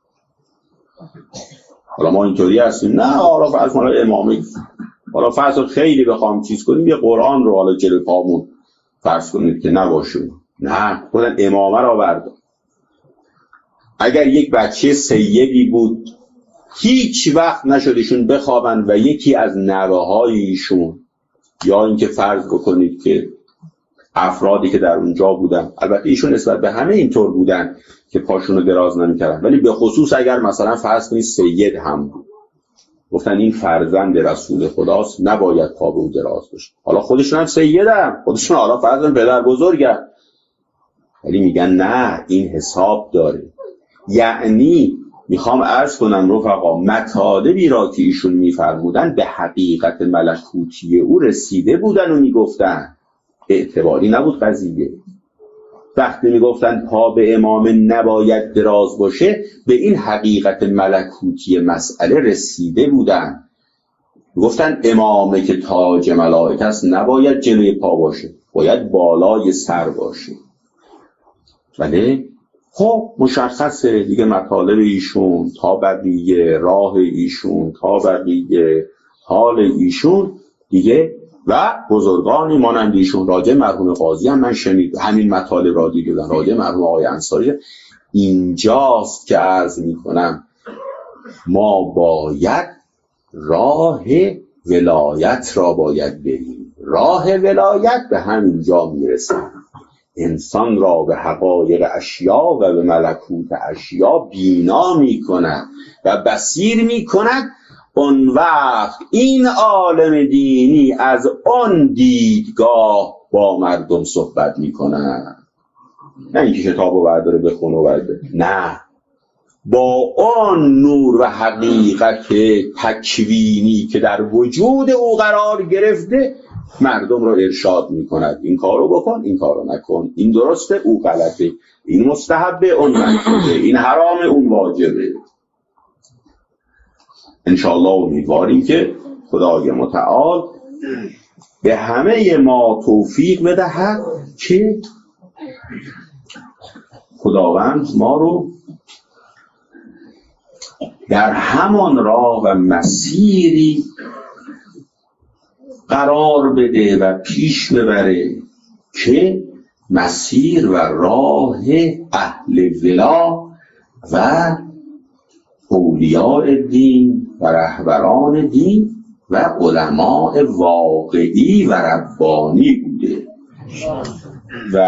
A: حالا ما اینطوری هستیم، نه حالا فرض کنید امامه، حالا فرض خیلی بخوام چیز کنیم یه قرآن رو حالا جلوی پامون فرض کنید که نباشه، نه خودن امامه رو بردار. اگر یک بچه سیدی بود هیچ وقت نشدشون بخوابن و یکی از نوه‌های ایشون، یا اینکه فرض بکنید که افرادی که در اونجا بودن، البته ایشون نسبت به همه اینطور بودن که پاشون رو دراز نمی‌کردن، ولی به خصوص اگر مثلا فرض کنید سید هم بود، گفتن این فرزند رسول خداست نباید پا به او دراز بشه. حالا خودشون هم سیدن، خودشون حالا فرزند پدر بزرگن، ولی میگن نه این حساب داره. یعنی میخوام عرض کنم رفقا مطالبی را که ایشون میفرمودن به حقیقت ملکوتی او رسیده بودن و میگفتن، اعتباری نبود قضیه. وقتی میگفتن پا به امام نباید دراز باشه، به این حقیقت ملکوتی مسئله رسیده بودن. گفتن امامه که تاج ملائکه است نباید جلوی پا باشه، باید بالای سر باشه. ولی خب مشخصه دیگه مطالب ایشون تا بقیه، راه ایشون تا بقیه، حال ایشون دیگه، و بزرگانی مانند ایشون. راجع مرحوم قاضی هم من شنید همین مطالب را دیگه، راجع مرحوم آقای انصاری. اینجاست که عرض میکنم ما باید راه ولایت را باید بریم. راه ولایت به همین جا میرسه، انسان را به حقایق اشیا و به ملکوت اشیا بینا میکند و بصیر میکند. اون وقت این عالم دینی از اون دیدگاه با مردم صحبت میکنن، نه اینکه کتابو برداره بخونه و برداره، نه، با اون نور و حقیقت تکوینی که در وجود او قرار گرفته مردم رو ارشاد میکند. این کارو بکن، این کارو نکن، این درسته، او غلطه، این مستحبه، اون مکروهه، این حرامه، اون واجبه. انشاءالله امیدواریم که خدای متعال به همه ما توفیق بدهد که خداوند ما رو در همان راه و مسیری قرار بده و پیش ببره که مسیر و راه اهل ولا و اولیاء دین و رهبران دین و علماء واقعی و ربانی بوده و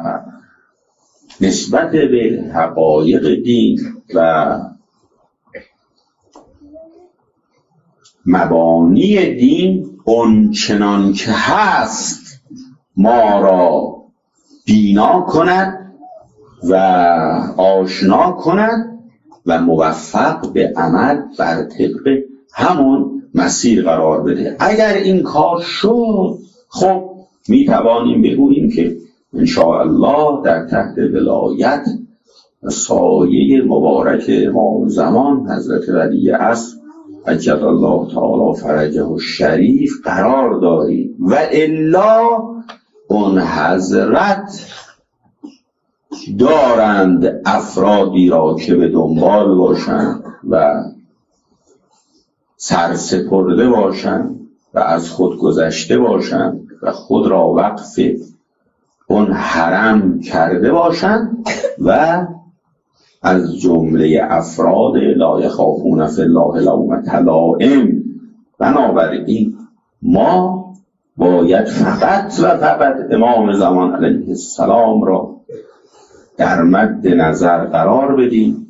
A: نسبت به حقایق دین و مبانی دین اونچنان که هست ما را بینا کند و آشنا کند و موفق به عمل بر طبق همون مسیر قرار بده. اگر این کار شد خب می توانیم بگوییم که انشاءالله در تحت ولایت سایه مبارک امام زمان حضرت ولی عصر عجل الله تعالی فرجه الشریف قرار داریم و الا اون حضرت دارند افرادی را که به دنبال باشند و سرسپرده باشند و از خود گذشته باشند و خود را وقف اون حرم کرده باشند و از جمله افراد لا یخافون فی الله لومة لائم. بنابراین ما باید فقط و فقط امام زمان علیه السلام را در مد نظر قرار بدیم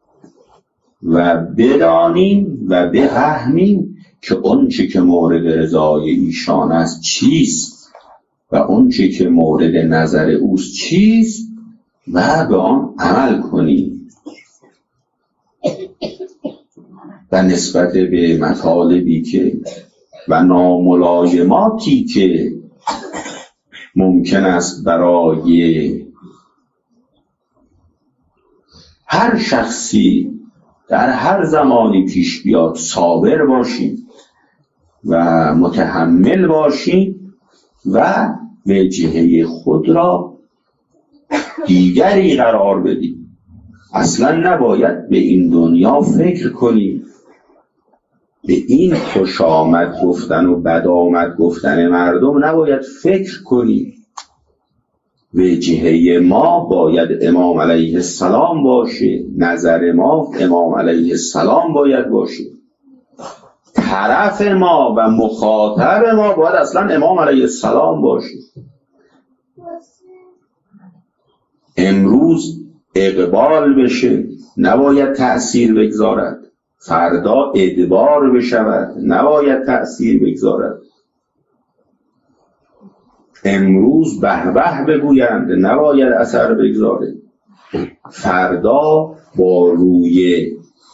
A: و بدانیم و بفهمیم که اونچه که مورد رضای ایشان است چیست و اونچه که مورد نظر اوست چیست و به آن عمل کنیم و نسبت به مطالبی که و ناملایماتی که ممکن است برای هر شخصی در هر زمانی پیش بیاد صابر باشیم و متحمل باشیم و وجهه خود را دیگری قرار بدیم. اصلا نباید به این دنیا فکر کنیم، به این خوش آمد گفتن و بد آمد گفتن مردم نباید فکر کنیم. وجهه ما باید امام علیه السلام باشه، نظر ما امام علیه السلام باید باشه، طرف ما و مخاطب ما باید اصلا امام علیه السلام باشه. امروز اقبال بشه نباید تأثیر بگذارد، فردا ادبار بشود نباید تأثیر بگذارد. امروز به به بگویند نباید اثر بگذاره، فردا با روی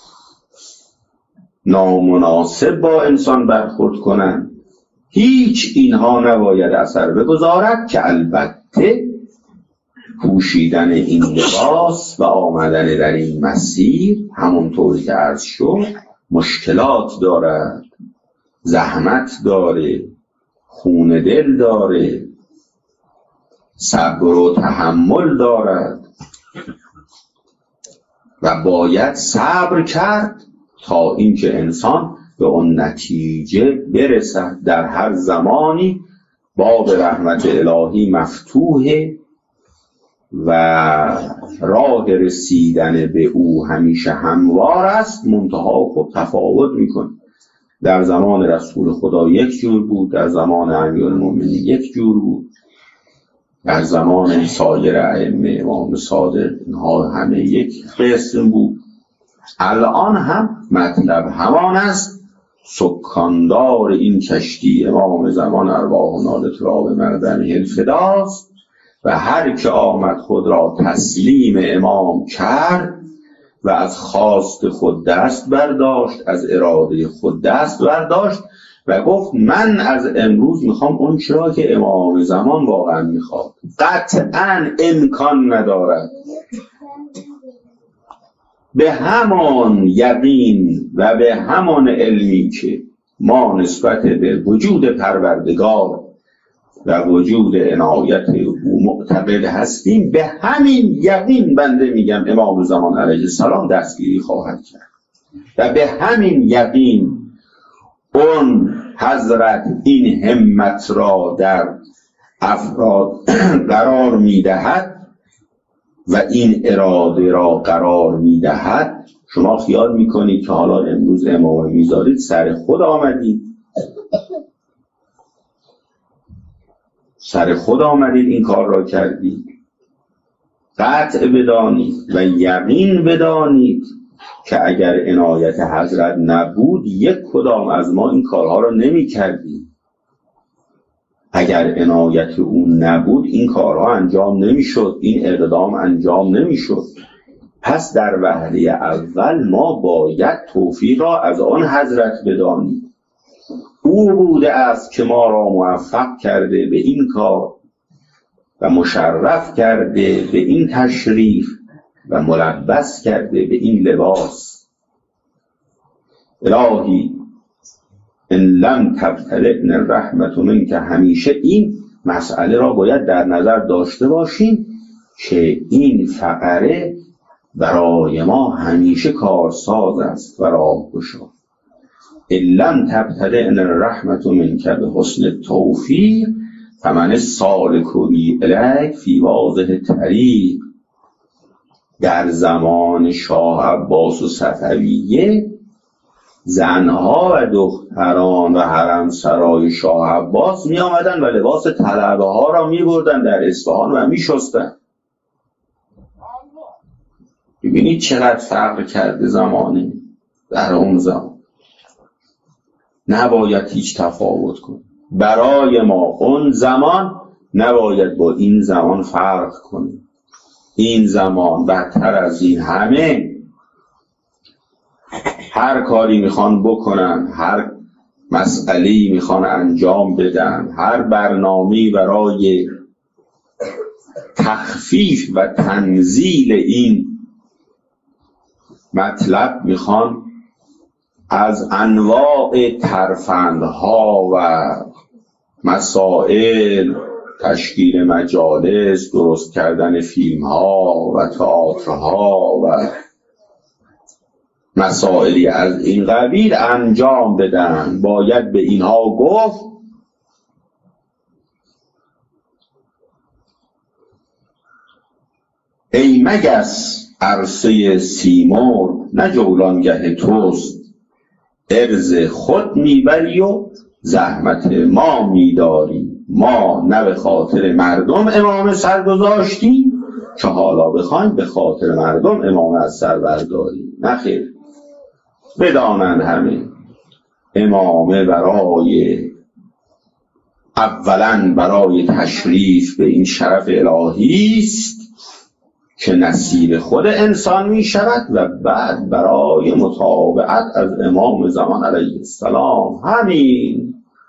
A: نامناسب با انسان برخورد کنند، هیچ اینها نباید اثر بگذارد که البته پوشیدن این لباس و آمدن در این مسیر همونطور که عرض شد مشکلات دارد، زحمت داره، خون دل داره، صبر و تحمل دارد و باید صبر کرد تا اینکه انسان به اون نتیجه برسد. در هر زمانی باب رحمت الهی مفتوحه و راه رسیدن به او همیشه هموار است، منتها خب تفاوت میکنه. در زمان رسول خدا یک جور بود، در زمان امیرالمومنین یک جور بود، در زمان سایر ائمه امام صادق اینها همه یک قسم بود. الان هم مطلب همان است. سکاندار این کشتی امام زمان ارواح نالت را به مردنه الفداست و هر که آمد خود را تسلیم امام کرد و از خواست خود دست برداشت، از اراده خود دست برداشت و گفت من از امروز میخوام اون چرا که امام زمان واقعا میخواد. قطعا امکان ندارد به همان یقین و به همان علمی که ما نسبت به وجود پروردگار و وجود عنایت او معتقد هستیم، به همین یقین بنده میگم امام زمان علیه السلام دستگیری خواهد کرد و به همین یقین اون حضرت این همت را در افراد قرار میدهد و این اراده را قرار میدهد. شما خیال میکنید که حالا امروز امامه میذارید سر خود آمدید، سر خود آمدید این کار را کردید. قطع بدانید و یقین بدانید که اگر عنایت حضرت نبود یک کدام از ما این کارها را نمی کردیم. اگر عنایت اون نبود این کارها انجام نمی شد، این اقدام انجام نمی شد. پس در وهله اول ما باید توفیق را از آن حضرت بدانیم. او بوده است که ما را موفق کرده به این کار و مشرف کرده به این تشریف و ملبس کرده به این لباس. الهی ان لم تبتلعن الرحمة منک، همیشه این مسئله را باید در نظر داشته باشیم که این فقره برای ما همیشه کارساز است و راهگشا. ان لم تبتلعن الرحمة منک بحسن التوفیق فمن السالک الیک فی واضح طریق. در زمان شاه عباس و صفویه زنها و دختران و حرم سرای شاه عباس می آمدن و لباس طلبه ها را می بردن در اصفهان و می شستن. ببینید چقدر فرق کرده زمانی در اون زمان. نباید هیچ تفاوت کنه. برای ما اون زمان نباید با این زمان فرق کنه. این زمان بدتر از این همه. هر کاری میخوان بکنن، هر مسئله‌ای میخوان انجام بدن، هر برنامه‌ای برای تخفیف و تنزیل این مطلب میخوان از انواع ترفندها و مسائل، تشکیل مجالس، درست کردن فیلمها و تئاترها و مسائلی از این قبیل انجام بدن. باید به اینها گفت ای مگس عرصه سیمرغ نه جولانگه توست، عرض خود میبری و زحمت ما میداری. ما نه به خاطر مردم امام سر گذاشتیم که حالا بخوایم به خاطر مردم امام از سر برداریم. نه خیر. بدانند همه امامه اولا برای تشریف به این شرف الهی است که نصیب خود انسان می شود و بعد برای متابعت از امام زمان علیه السلام. همین.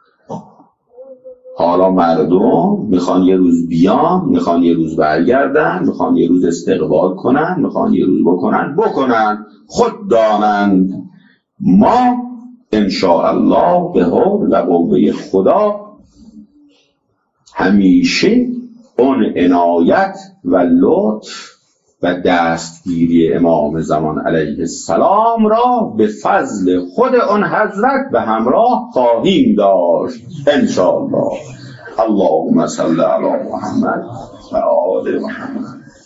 A: حالا مردم میخوان یه روز بیان، میخوان یه روز برگردن، میخوان یه روز استقبال کنن، میخوان یه روز بکنن خود دانند. ما انشاءالله به حول و قوه خدا همیشه اون عنایت و لطف و دستگیری امام زمان علیه السلام را به فضل خود اون حضرت به همراه خواهیم داشت انشاءالله. اللهم صل علی محمد و آل محمد.